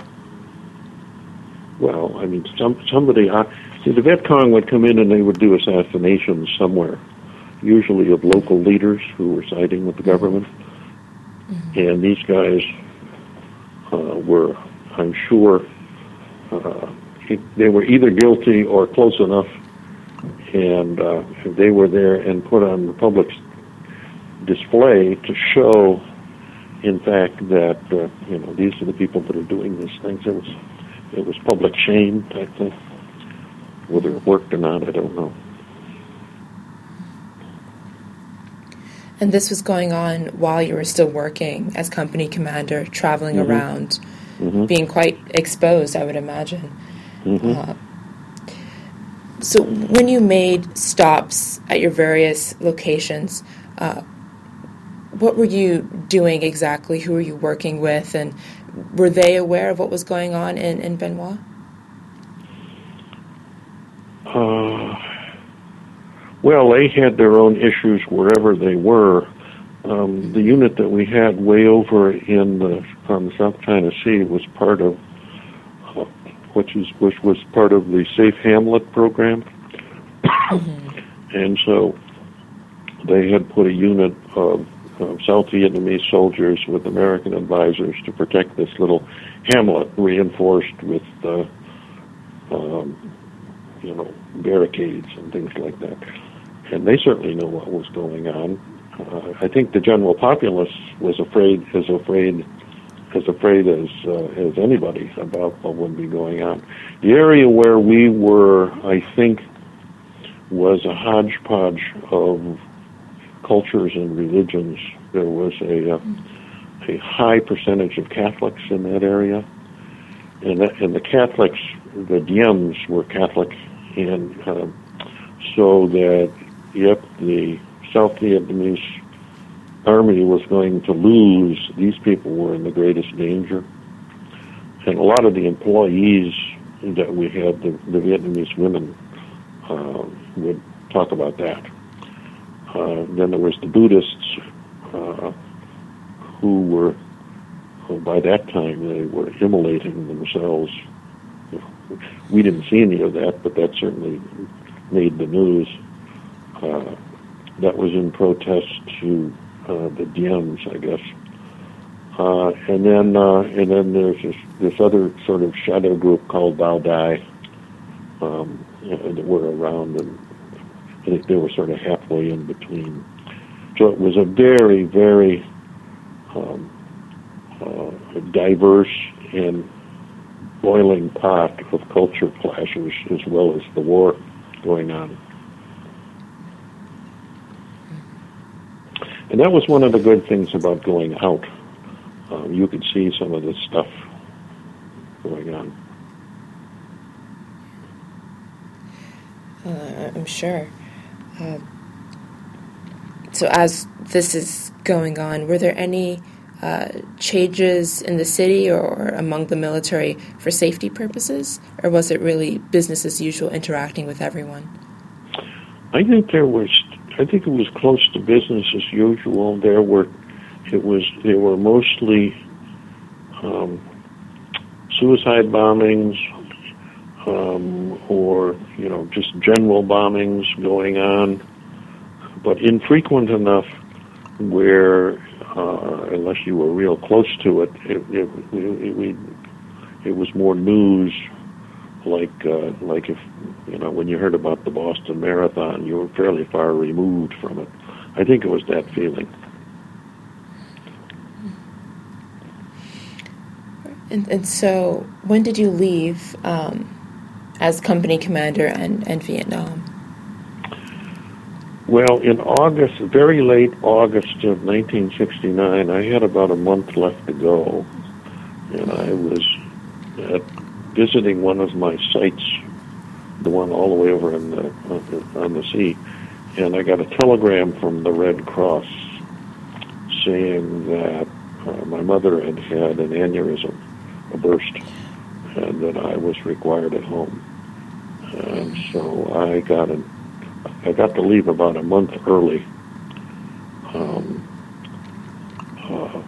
well, I mean, some somebody. Uh, see, the Viet Cong would come in and they would do assassinations somewhere, usually of local leaders who were siding with the government. Mm-hmm. And these guys uh, were, I'm sure, uh, they were either guilty or close enough, and uh, they were there and put on the public's display to show, in fact, that uh, you know, these are the people that are doing these things. It was it was public shame type thing. Whether it worked or not, I don't know. And this was going on while you were still working as company commander, traveling mm-hmm. around, mm-hmm. being quite exposed, I would imagine. Mm-hmm. Uh, so when you made stops at your various locations, uh, what were you doing exactly? Who were you working with? And were they aware of what was going on in, in Benoit? Uh, well, they had their own issues wherever they were. Um, the unit that we had way over in the on the South China Sea was part of, uh, which is which was part of the Safe Hamlet program, mm-hmm. and so they had put a unit of uh, South Vietnamese soldiers with American advisors to protect this little hamlet, reinforced with, uh, um, you know, barricades and things like that. And they certainly knew what was going on. Uh, I think the general populace was afraid, as afraid, as afraid as uh, as anybody about what would be going on. The area where we were, I think, was a hodgepodge of cultures and religions. There was a uh, a high percentage of Catholics in that area, and that, and the Catholics, the Diems, were Catholic, and uh, so that if the South Vietnamese army was going to lose, these people were in the greatest danger. And a lot of the employees that we had, the, the Vietnamese women, uh, would talk about that. Uh, then there was the Buddhists, uh, who were, well, by that time, they were immolating themselves. We didn't see any of that, but that certainly made the news. Uh, that was in protest to uh, the Diems, I guess. Uh, and then, uh, and then there's this, this other sort of shadow group called Bao Dai, um, that were around, and I think they were sort of halfway in between. So it was a very, very um, uh, diverse and boiling pot of culture clashes, as well as the war going on. And that was one of the good things about going out. Um, you could see some of this stuff going on. Uh, I'm sure. Uh, so as this is going on, were there any uh, changes in the city or, or among the military for safety purposes? Or was it really business as usual, interacting with everyone? I think there was, I think it was close to business as usual. There were, it was, there were mostly um, suicide bombings, um, um, or, you know, just general bombings going on, but infrequent enough where, uh, unless you were real close to it, it, it, it, it, it was more news, like uh, like if, you know, when you heard about the Boston Marathon, you were fairly far removed from it. I think it was that feeling. And, and so, when did you leave um, as company commander and, and Vietnam? Well, in August, very late August of nineteen sixty-nine, I had about a month left to go, and I was at, visiting one of my sites, the one all the way over on the, on the on the sea, and I got a telegram from the Red Cross saying that uh, my mother had had an aneurysm, a burst, and that I was required at home. And so I got an, I got to leave about a month early. Um, uh,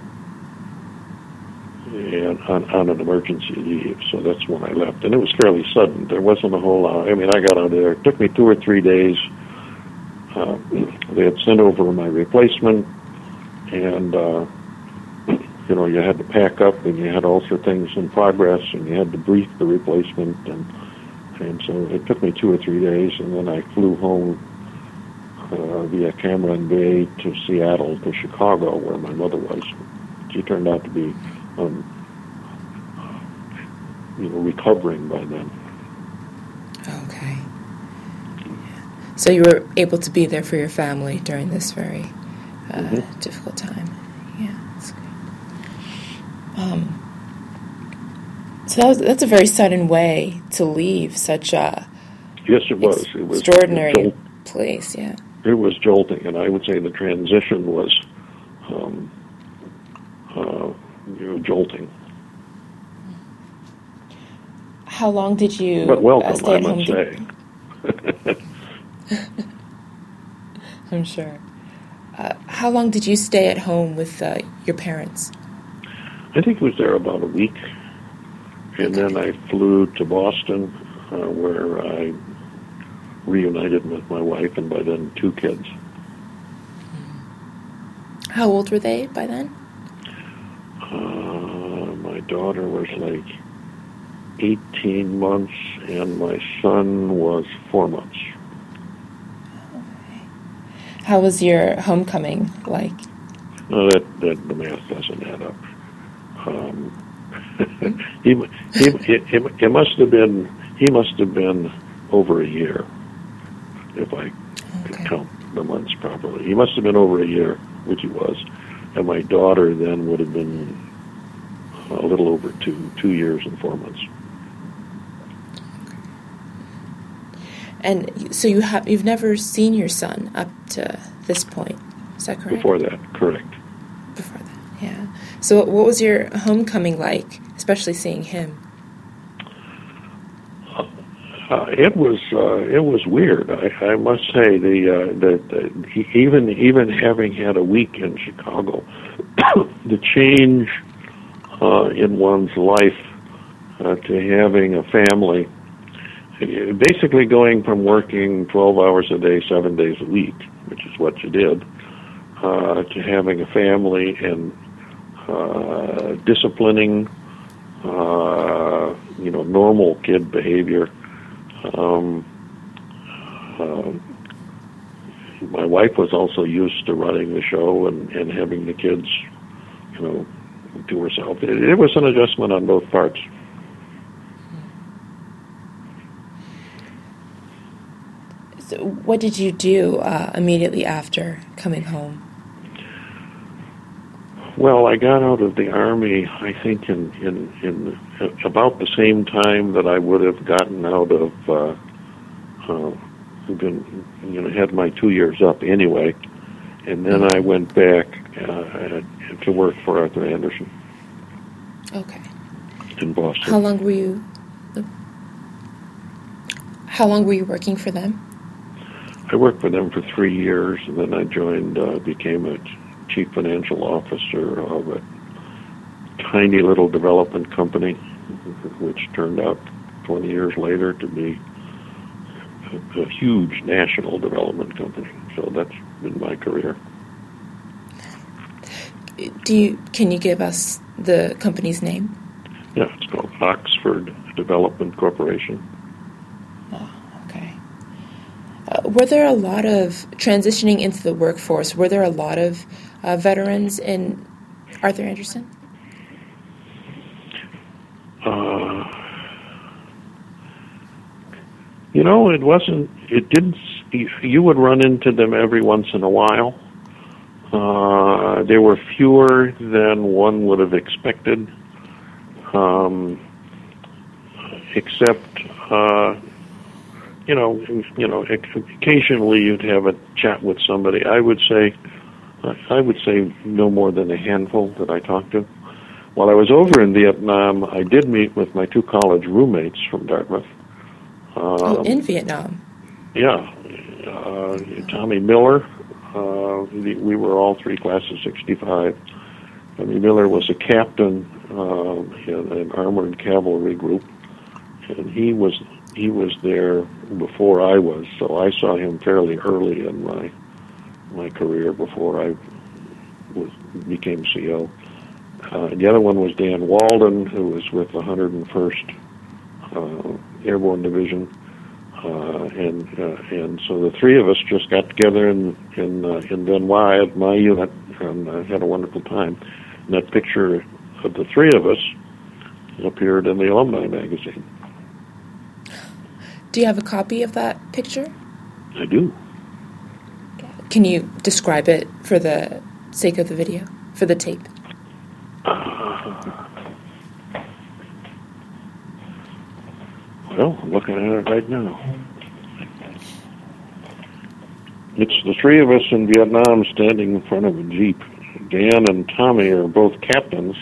and on, on an emergency leave, so that's when I left. And it was fairly sudden. There wasn't a whole lot. I mean, I got out of there. It took me two or three days. Uh, they had sent over my replacement, and uh, you know, you had to pack up, and you had to alter things in progress, and you had to brief the replacement, and and so it took me two or three days, and then I flew home uh, via Cameron Bay to Seattle to Chicago, where my mother was. She turned out to be, um, you know, recovering by then. Okay. So you were able to be there for your family during this very uh, mm-hmm. difficult time. Yeah, that's great. Um, so that was, that's a very sudden way to leave such a yes, it was. It was extraordinary jolt- place. Yeah, it was jolting, and I would say the transition was, um, uh, you know, jolting. How long did you but welcome, uh, stay I at home? must say. I'm sure. Uh, how long did you stay at home with uh, your parents? I think it was there about a week, and Okay. then I flew to Boston, uh, where I reunited with my wife, and by then two kids. How old were they by then? Uh, my daughter was like eighteen months, and my son was four months. How was your homecoming like? No, that, that the math doesn't add up. Um, he, he, it, it must have been he must have been over a year, if I could Okay. count the months properly. He must have been over a year, which he was, and my daughter then would have been a little over two two years and four months. And so you have you've never seen your son up to this point, is that correct? Before that, correct. Before that, yeah. So what was your homecoming like, especially seeing him? Uh, it was uh, it was weird. I, I must say the uh, that the, he, even even having had a week in Chicago, the change uh, in one's life uh, to having a family, basically going from working twelve hours a day, seven days a week, which is what you did, uh, to having a family and uh, disciplining, uh, you know, normal kid behavior. Um, uh, my wife was also used to running the show and, and having the kids, you know, to herself. It, it was an adjustment on both parts. So what did you do uh, immediately after coming home? Well, I got out of the Army, I think, in, in, in about the same time that I would have gotten out of, uh, uh, been, you know, had my two years up anyway. And then I went back uh, to work for Arthur Andersen. Okay. In Boston. How long were you, how long were you working for them? I worked for them for three years, and then I joined, uh, became a chief financial officer of a tiny little development company, which turned out twenty years later to be a, a huge national development company. So that's been my career. Do you, can you give us the company's name? Yeah, it's called Oxford Development Corporation. Oh, okay. Uh, were there a lot of, transitioning into the workforce, were there a lot of uh, veterans in Arthur Andersen? Uh, you know, it wasn't, it didn't, you would run into them every once in a while. Uh, there were fewer than one would have expected, um, except, uh, you know, you know, occasionally you'd have a chat with somebody. I would say, I would say no more than a handful that I talked to. While I was over in Vietnam, I did meet with my two college roommates from Dartmouth. Um, oh, in Vietnam. Yeah, uh, Tommy Miller. Uh, the, we were all three class of sixty-five. Tommy Miller was a captain uh, in an armored cavalry group, and he was he was there before I was. So I saw him fairly early in my my career before I was, became C O. Uh, the other one was Dan Walden, who was with the one hundred first uh, Airborne Division. Uh, and uh, and so the three of us just got together in in, uh, in Benoit at my unit and uh, had a wonderful time. And that picture of the three of us appeared in the alumni magazine. Do you have a copy of that picture? I do. Can you describe it for the sake of the video, for the tape? Uh, Well, I'm looking at it right now. It's the three of us in Vietnam standing in front of a Jeep. Dan and Tommy are both captains.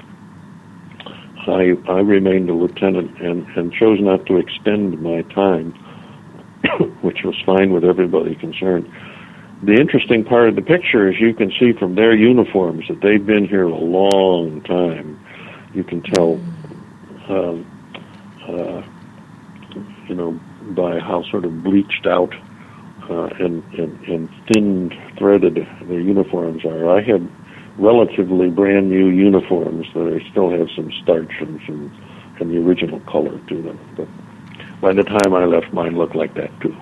I I remained a lieutenant and, and chose not to extend my time, which was fine with everybody concerned. The interesting part of the picture is you can see from their uniforms that they've been here a long time. You can tell um, uh, you know, by how sort of bleached out uh, and, and, and thin threaded their uniforms are. I had relatively brand new uniforms that I still have some starch and some and the original color to them. But by the time I left, mine looked like that too.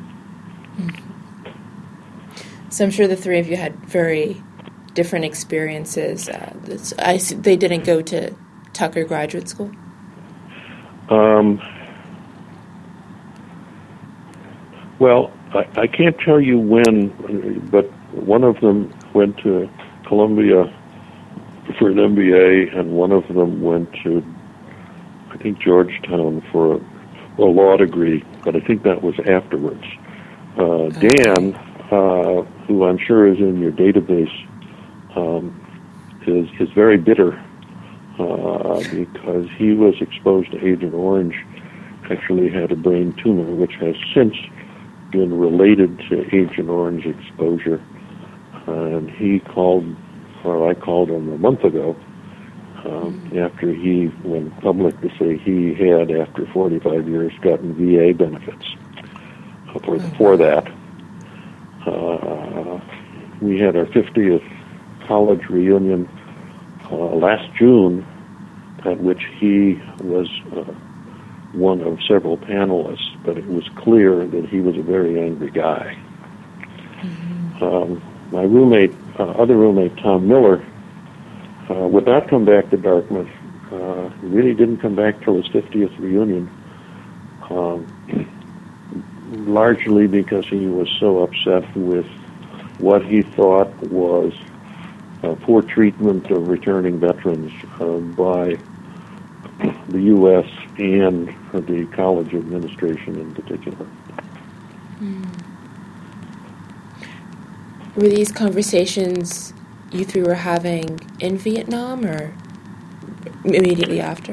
So I'm sure the three of you had very different experiences. Uh, this, I, they didn't go to Tucker Graduate School? Um. Well, I, I can't tell you when, but one of them went to Columbia for an M B A, and one of them went to, I think, Georgetown for a, a law degree, but I think that was afterwards. Uh, Dan, uh, who I'm sure is in your database, um, is, is very bitter uh, because he was exposed to Agent Orange, actually had a brain tumor, which has since been related to Agent Orange exposure, uh, and he called, or I called him a month ago, um, after he went public to say he had, after forty-five years, gotten V A benefits for, for that. Uh, we had our fiftieth college reunion uh, last June, at which he was uh, one of several panelists, but it was clear that he was a very angry guy. Mm-hmm. Um, my roommate, uh, other roommate, Tom Miller, uh, would not come back to Dartmouth. Uh, he really didn't come back till his fiftieth reunion, um, largely because he was so upset with what he thought was uh, poor treatment of returning veterans uh, by the U S and the college administration in particular. Mm. Were these conversations you three were having in Vietnam or immediately after?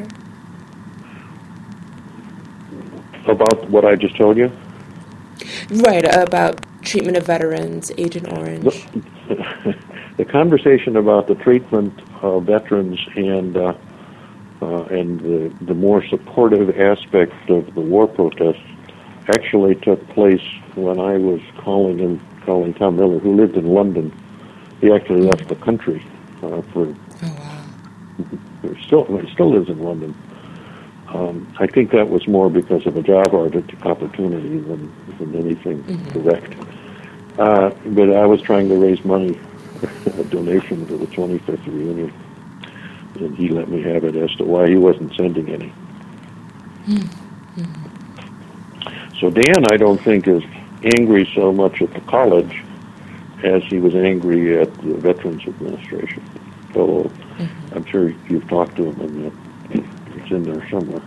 About what I just told you? Right, about treatment of veterans, Agent Orange. The, the conversation about the treatment of veterans and uh, uh, and the, the more supportive aspect of the war protests actually took place when I was calling him, calling Tom Miller, who lived in London. He actually left the country uh, for. Oh wow! He still, he still lives in London. Um, I think that was more because of a job opportunity than, than anything mm-hmm. direct. Uh, but I was trying to raise money, a donation for the twenty-fifth reunion, and he let me have it as to why he wasn't sending any. Mm-hmm. So Dan, I don't think, is angry so much at the college as he was angry at the Veterans Administration. So mm-hmm. I'm sure you've talked to him, and that it's in there somewhere.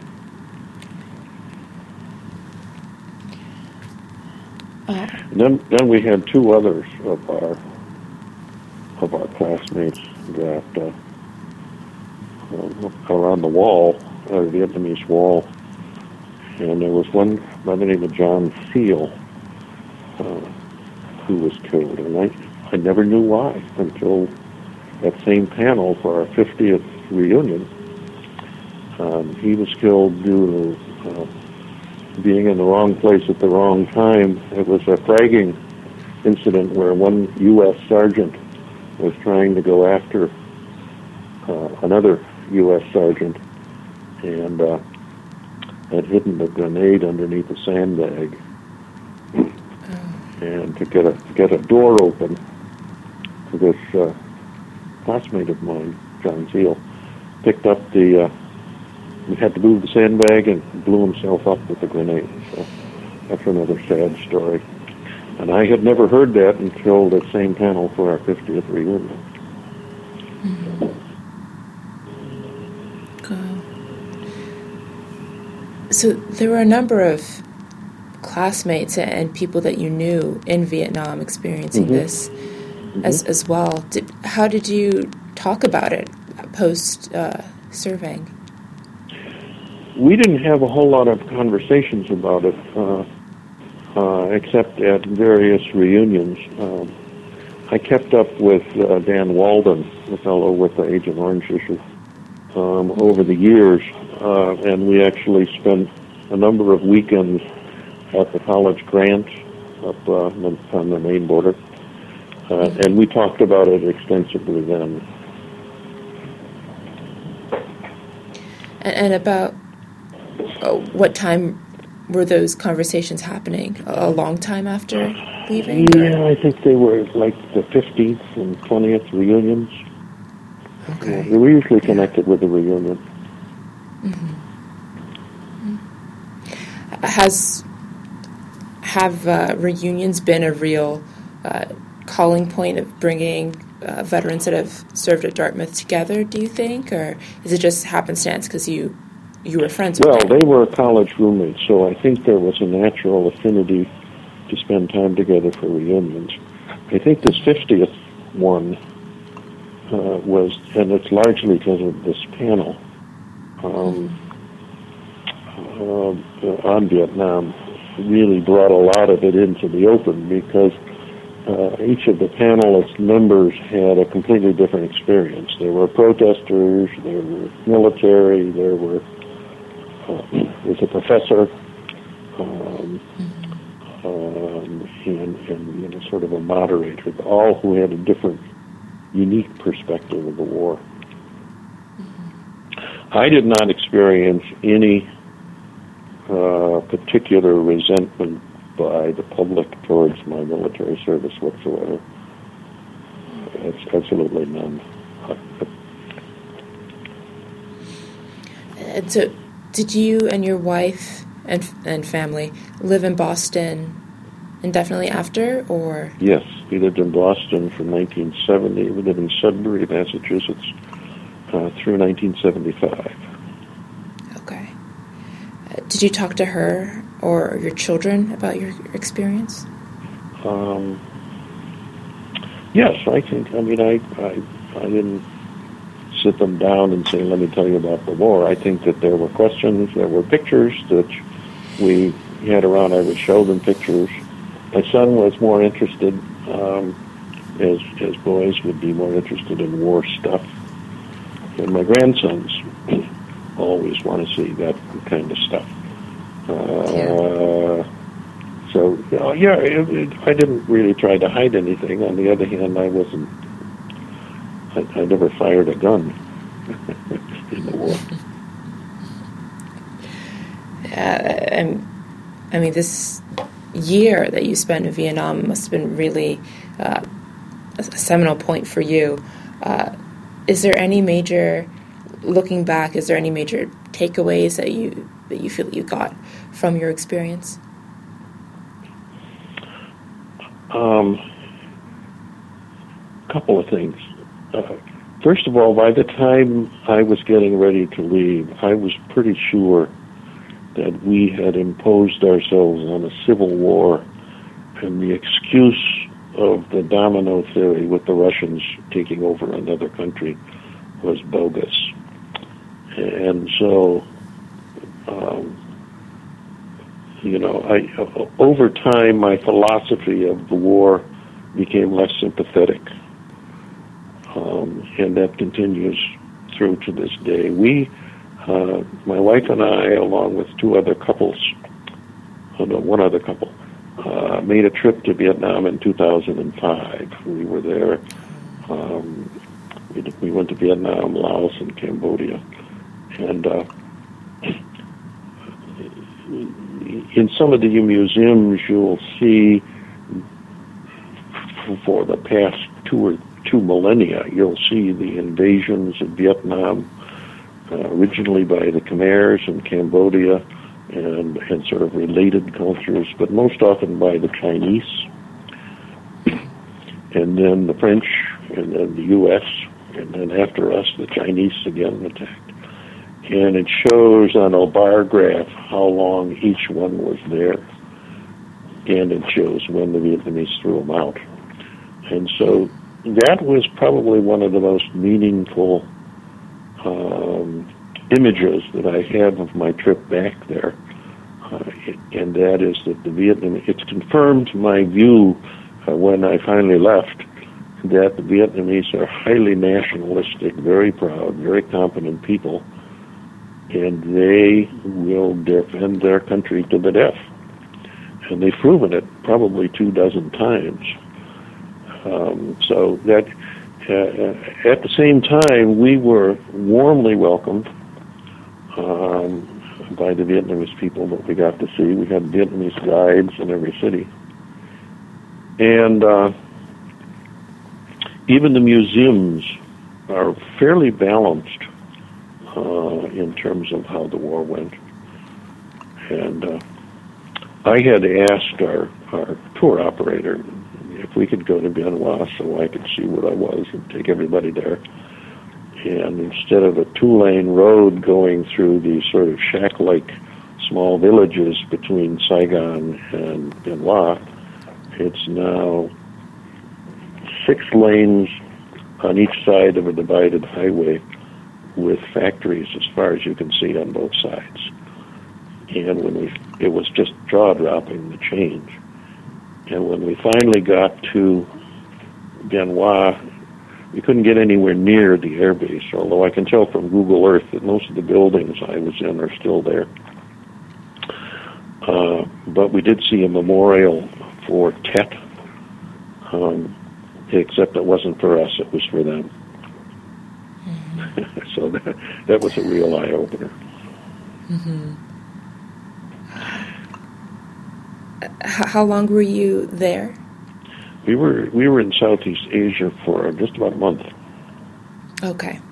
Uh, and then, then we had two others of our of our classmates that uh, uh, are on the wall, uh, the Vietnamese wall. And there was one by the name of John Thiel uh, who was killed. And I, I never knew why until that same panel for our fiftieth reunion. Um, he was killed due to uh, being in the wrong place at the wrong time. It was a fragging incident where one U S sergeant was trying to go after uh, another U S sergeant, and uh, had hidden a grenade underneath a sandbag. Oh. And to get a to get a door open, this uh, classmate of mine, John Thiel, picked up the. Uh, he had to move the sandbag and blew himself up with the grenade. So that's another sad story. And I had never heard that until the same panel for our fiftieth reunion. Mm-hmm. So there were a number of classmates and people that you knew in Vietnam experiencing mm-hmm. this mm-hmm. as as well. Did, how did you talk about it post uh, serving? We didn't have a whole lot of conversations about it, uh, uh, except at various reunions. Um, I kept up with uh, Dan Walden, the fellow with the Agent Orange issue, um, over the years. Uh, and we actually spent a number of weekends at the College Grant up uh, on the Maine border, uh, and we talked about it extensively then. And, and about uh, what time were those conversations happening? A, a long time after leaving? Yeah, or? I think they were like the fifteenth and twentieth reunions. Okay. Yeah, they were usually connected yeah. with the reunion. Mm-hmm. Has have uh, reunions been a real uh, calling point of bringing uh, veterans that have served at Dartmouth together? Do you think, or is it just happenstance because you you were friends with well, them? Well, they were college roommates, so I think there was a natural affinity to spend time together for reunions. I think this fiftieth one uh, was, and it's largely because of this panel. Um, Uh, on Vietnam really brought a lot of it into the open because uh, each of the panelist members had a completely different experience. There were protesters, there were military, there were uh, was a professor, um, um, and, and you know, sort of a moderator, all who had a different, unique perspective of the war. I did not experience any Uh, particular resentment by the public towards my military service whatsoever. It's absolutely none. And so, did you and your wife and and family live in Boston indefinitely after, or? Yes, we lived in Boston from nineteen seventy. We lived in Sudbury, Massachusetts, uh, through nineteen seventy-five. Okay. Did you talk to her or your children about your experience? Um, yes, I think. I mean, I, I I didn't sit them down and say, "Let me tell you about the war." I think that there were questions, there were pictures that we had around. I would show them pictures. My son was more interested, um, as as boys would be more interested in war stuff. and my grandsons always want to see that kind of stuff. Uh, Yeah. So, you know, yeah, it, it, I didn't really try to hide anything. On the other hand, I wasn't, I, I never fired a gun in the war. Yeah, and, I mean, this year that you spent in Vietnam must have been really uh, a seminal point for you. Uh, is there any major, looking back, is there any major takeaways that you that you feel that you got from your experience? Um, couple of things. Uh, first of all, by the time I was getting ready to leave, I was pretty sure that we had imposed ourselves on a civil war, and the excuse of the domino theory with the Russians taking over another country was bogus. And so, um, you know, I, over time, my philosophy of the war became less sympathetic, um, and that continues through to this day. We, uh, my wife and I, along with two other couples, oh no, one other couple, uh, made a trip to Vietnam in two thousand five. We were there. Um, we, we went to Vietnam, Laos, and Cambodia, and uh, in some of the museums, you'll see for the past two or two millennia, you'll see the invasions of Vietnam, uh, originally by the Khmers in Cambodia and, and sort of related cultures, but most often by the Chinese, and then the French, and then the U S, and then after us, the Chinese again attacked. And it shows on a bar graph how long each one was there. And it shows when the Vietnamese threw them out. And so that was probably one of the most meaningful um, images that I have of my trip back there. Uh, and that is that the Vietnam, it's confirmed my view uh, when I finally left, that the Vietnamese are highly nationalistic, very proud, very competent people, and they will defend their country to the death. And they've proven it probably two dozen times. Um, so that, uh, at the same time, we were warmly welcomed um, by the Vietnamese people that we got to see. We had Vietnamese guides in every city. And uh, even the museums are fairly balanced Uh, in terms of how the war went. And uh, I had asked our, our tour operator if we could go to Bien Hoa so I could see what I was and take everybody there. And instead of a two-lane road going through these sort of shack-like small villages between Saigon and Bien Hoa, it's now six lanes on each side of a divided highway with factories as far as you can see on both sides. And when we, it was just jaw-dropping, the change. And when we finally got to Bien Hoa, we couldn't get anywhere near the airbase, although I can tell from Google Earth that most of the buildings I was in are still there. Uh, but we did see a memorial for Tet, um, except it wasn't for us, it was for them. So that, that was a real eye-opener. Mm-hmm. How long were you there? We were we were in Southeast Asia for just about a month. Okay.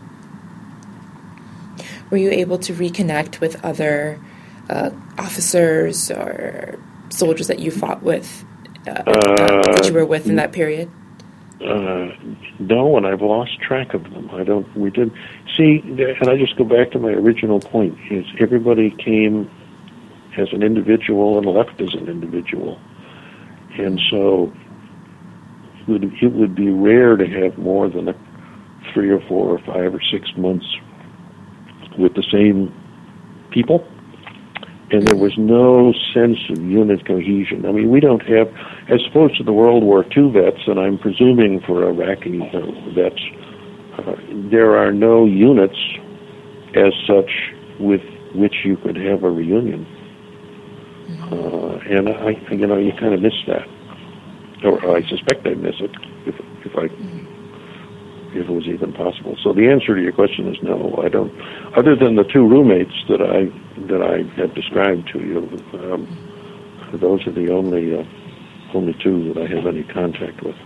Were you able to reconnect with other uh, officers or soldiers that you fought with, uh, uh, that you were with in that period? Uh, no, and I've lost track of them. I don't, we did, see, and I just go back to my original point, is everybody came as an individual and left as an individual. And so it would, it would be rare to have more than a three or four or five or six months with the same people. And there was no sense of unit cohesion. I mean, we don't have, as opposed to the World War Two vets, and I'm presuming for Iraqi uh, vets, uh, there are no units as such with which you could have a reunion. Uh, and I, you know, you kind of miss that, or I suspect I miss it if if I if it was even possible. So the answer to your question is no. I don't. Other than the two roommates that I that I have described to you, um, those are the only uh, only two that I have any contact with.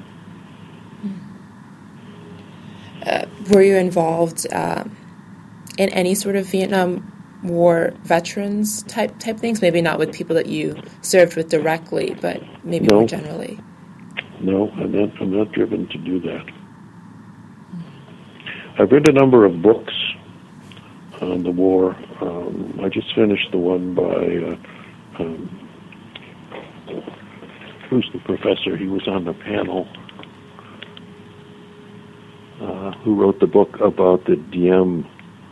Uh, were you involved uh, in any sort of Vietnam War veterans type type things? Maybe not with people that you served with directly, but maybe no. more generally. No, I'm not. I'm not driven to do that. I've read a number of books on the war. Um, I just finished the one by uh, um, who's the professor? He was on the panel. Uh, who wrote the book about the Diem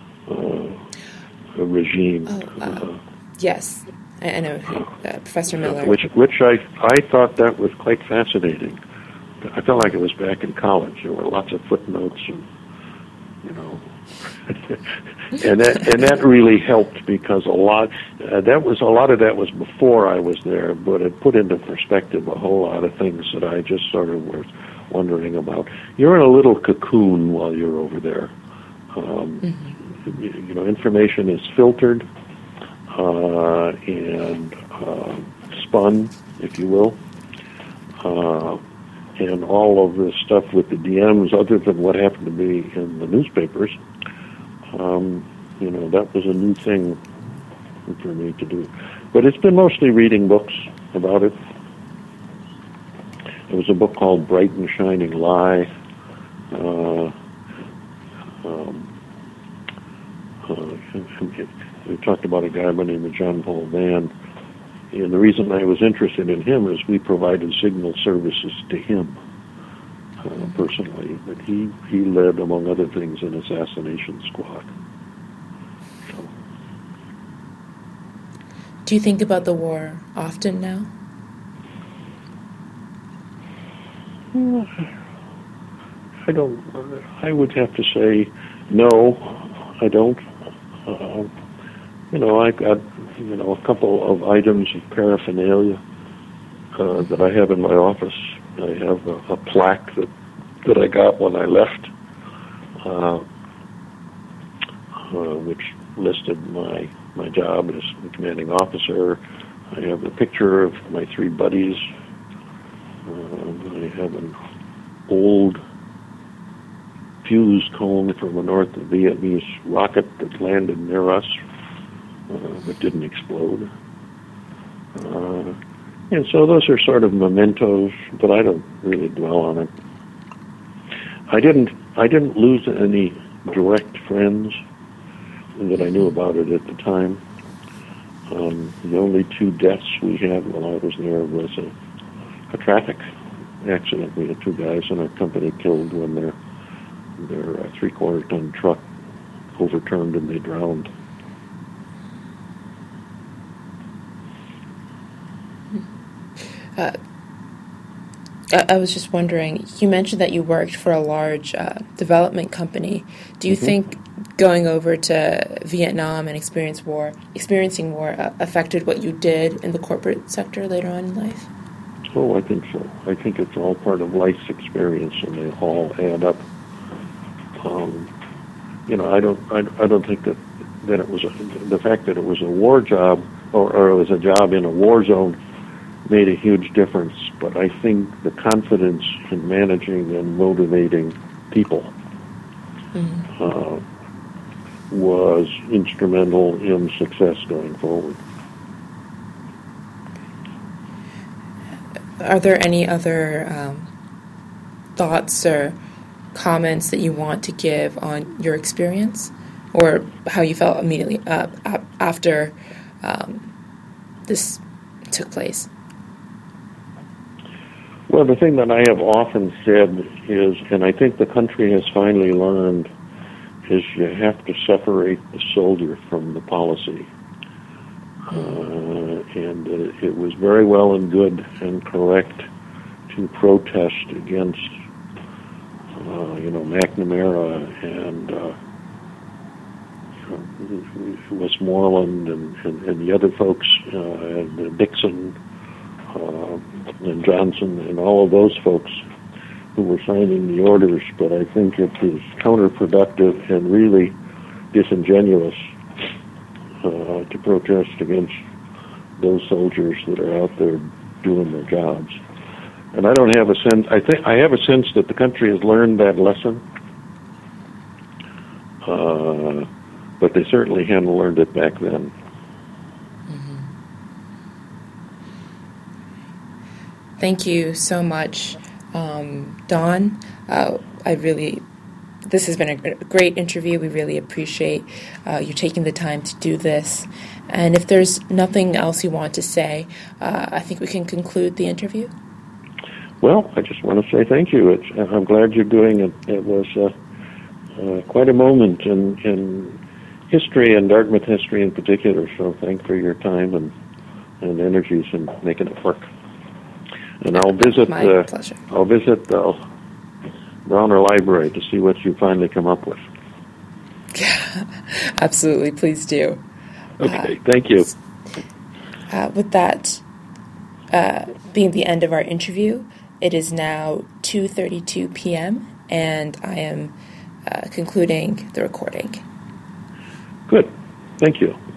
uh, regime? Oh, uh, uh, yes, I, I know uh, Professor Miller. Which, which I I thought that was quite fascinating. I felt like it was back in college. There were lots of footnotes, and you know, and that and that really helped because a lot uh, that was a lot of that was before I was there, but it put into perspective a whole lot of things that I just sort of was wondering about. You're in a little cocoon while you're over there. Um, mm-hmm. you, you know, information is filtered uh, and uh, spun, if you will. Uh, and all of this stuff with the D Ms, other than what happened to be in the newspapers, um, you know, that was a new thing for me to do. But it's been mostly reading books about it. There was a book called Bright and Shining Lie. Uh, um, uh, we talked about a guy by the name of John Paul Vann. And the reason I was interested in him is we provided signal services to him uh, personally. But he, he led, among other things, an assassination squad. So. Do you think about the war often now? I don't. I would have to say no. I don't. Uh, you know, I got you know a couple of items of paraphernalia uh, that I have in my office. I have a, a plaque that that I got when I left, uh, uh, which listed my my job as the commanding officer. I have a picture of my three buddies. Uh, I have an old fuse cone from a North Vietnamese rocket that landed near us, uh, but didn't explode. Uh, and so those are sort of mementos, but I don't really dwell on it. I didn't. I didn't lose any direct friends that I knew about it at the time. Um, the only two deaths we had while I was there was a a traffic accident. We had two guys in our company killed when their their uh, three-quarter ton truck overturned and they drowned. Uh, I, I was just wondering, you mentioned that you worked for a large uh, development company. Do you mm-hmm. think going over to Vietnam and experience war, experiencing war uh, affected what you did in the corporate sector later on in life? Oh, I think so. I think it's all part of life's experience, and they all add up. Um, you know, I don't, I, I don't think that that it was a, the fact that it was a war job or, or it was a job in a war zone made a huge difference. But I think the confidence in managing and motivating people mm-hmm. uh, was instrumental in success going forward. Are there any other um, thoughts or comments that you want to give on your experience or how you felt immediately uh, after um, this took place? Well, the thing that I have often said is, and I think the country has finally learned, is you have to separate the soldier from the policy. Uh, and uh, it was very well and good and correct to protest against uh, you know, McNamara and uh, Westmoreland and, and, and the other folks, uh, and Dixon uh, and Johnson and all of those folks who were signing the orders. But I think it is counterproductive and really disingenuous uh, to protest against those soldiers that are out there doing their jobs. And I don't have a sense, I think, I have a sense that the country has learned that lesson. Uh, but they certainly hadn't learned it back then. Mm-hmm. Thank you so much, um, Don. Uh, I really, this has been a great interview. We really appreciate uh, you taking the time to do this. And if there's nothing else you want to say, uh, I think we can conclude the interview. Well, I just want to say thank you. It's, I'm glad you're doing it. It was uh, uh, quite a moment in, in history and Dartmouth history in particular. So thank you for your time and, and energies in making it work. And I'll visit. My uh, pleasure. I'll visit the Browner Library to see what you finally come up with. Absolutely, please do. Okay, uh, thank you. Uh, with that uh, being the end of our interview, it is now two thirty-two p.m. and I am uh, concluding the recording. Good. Thank you.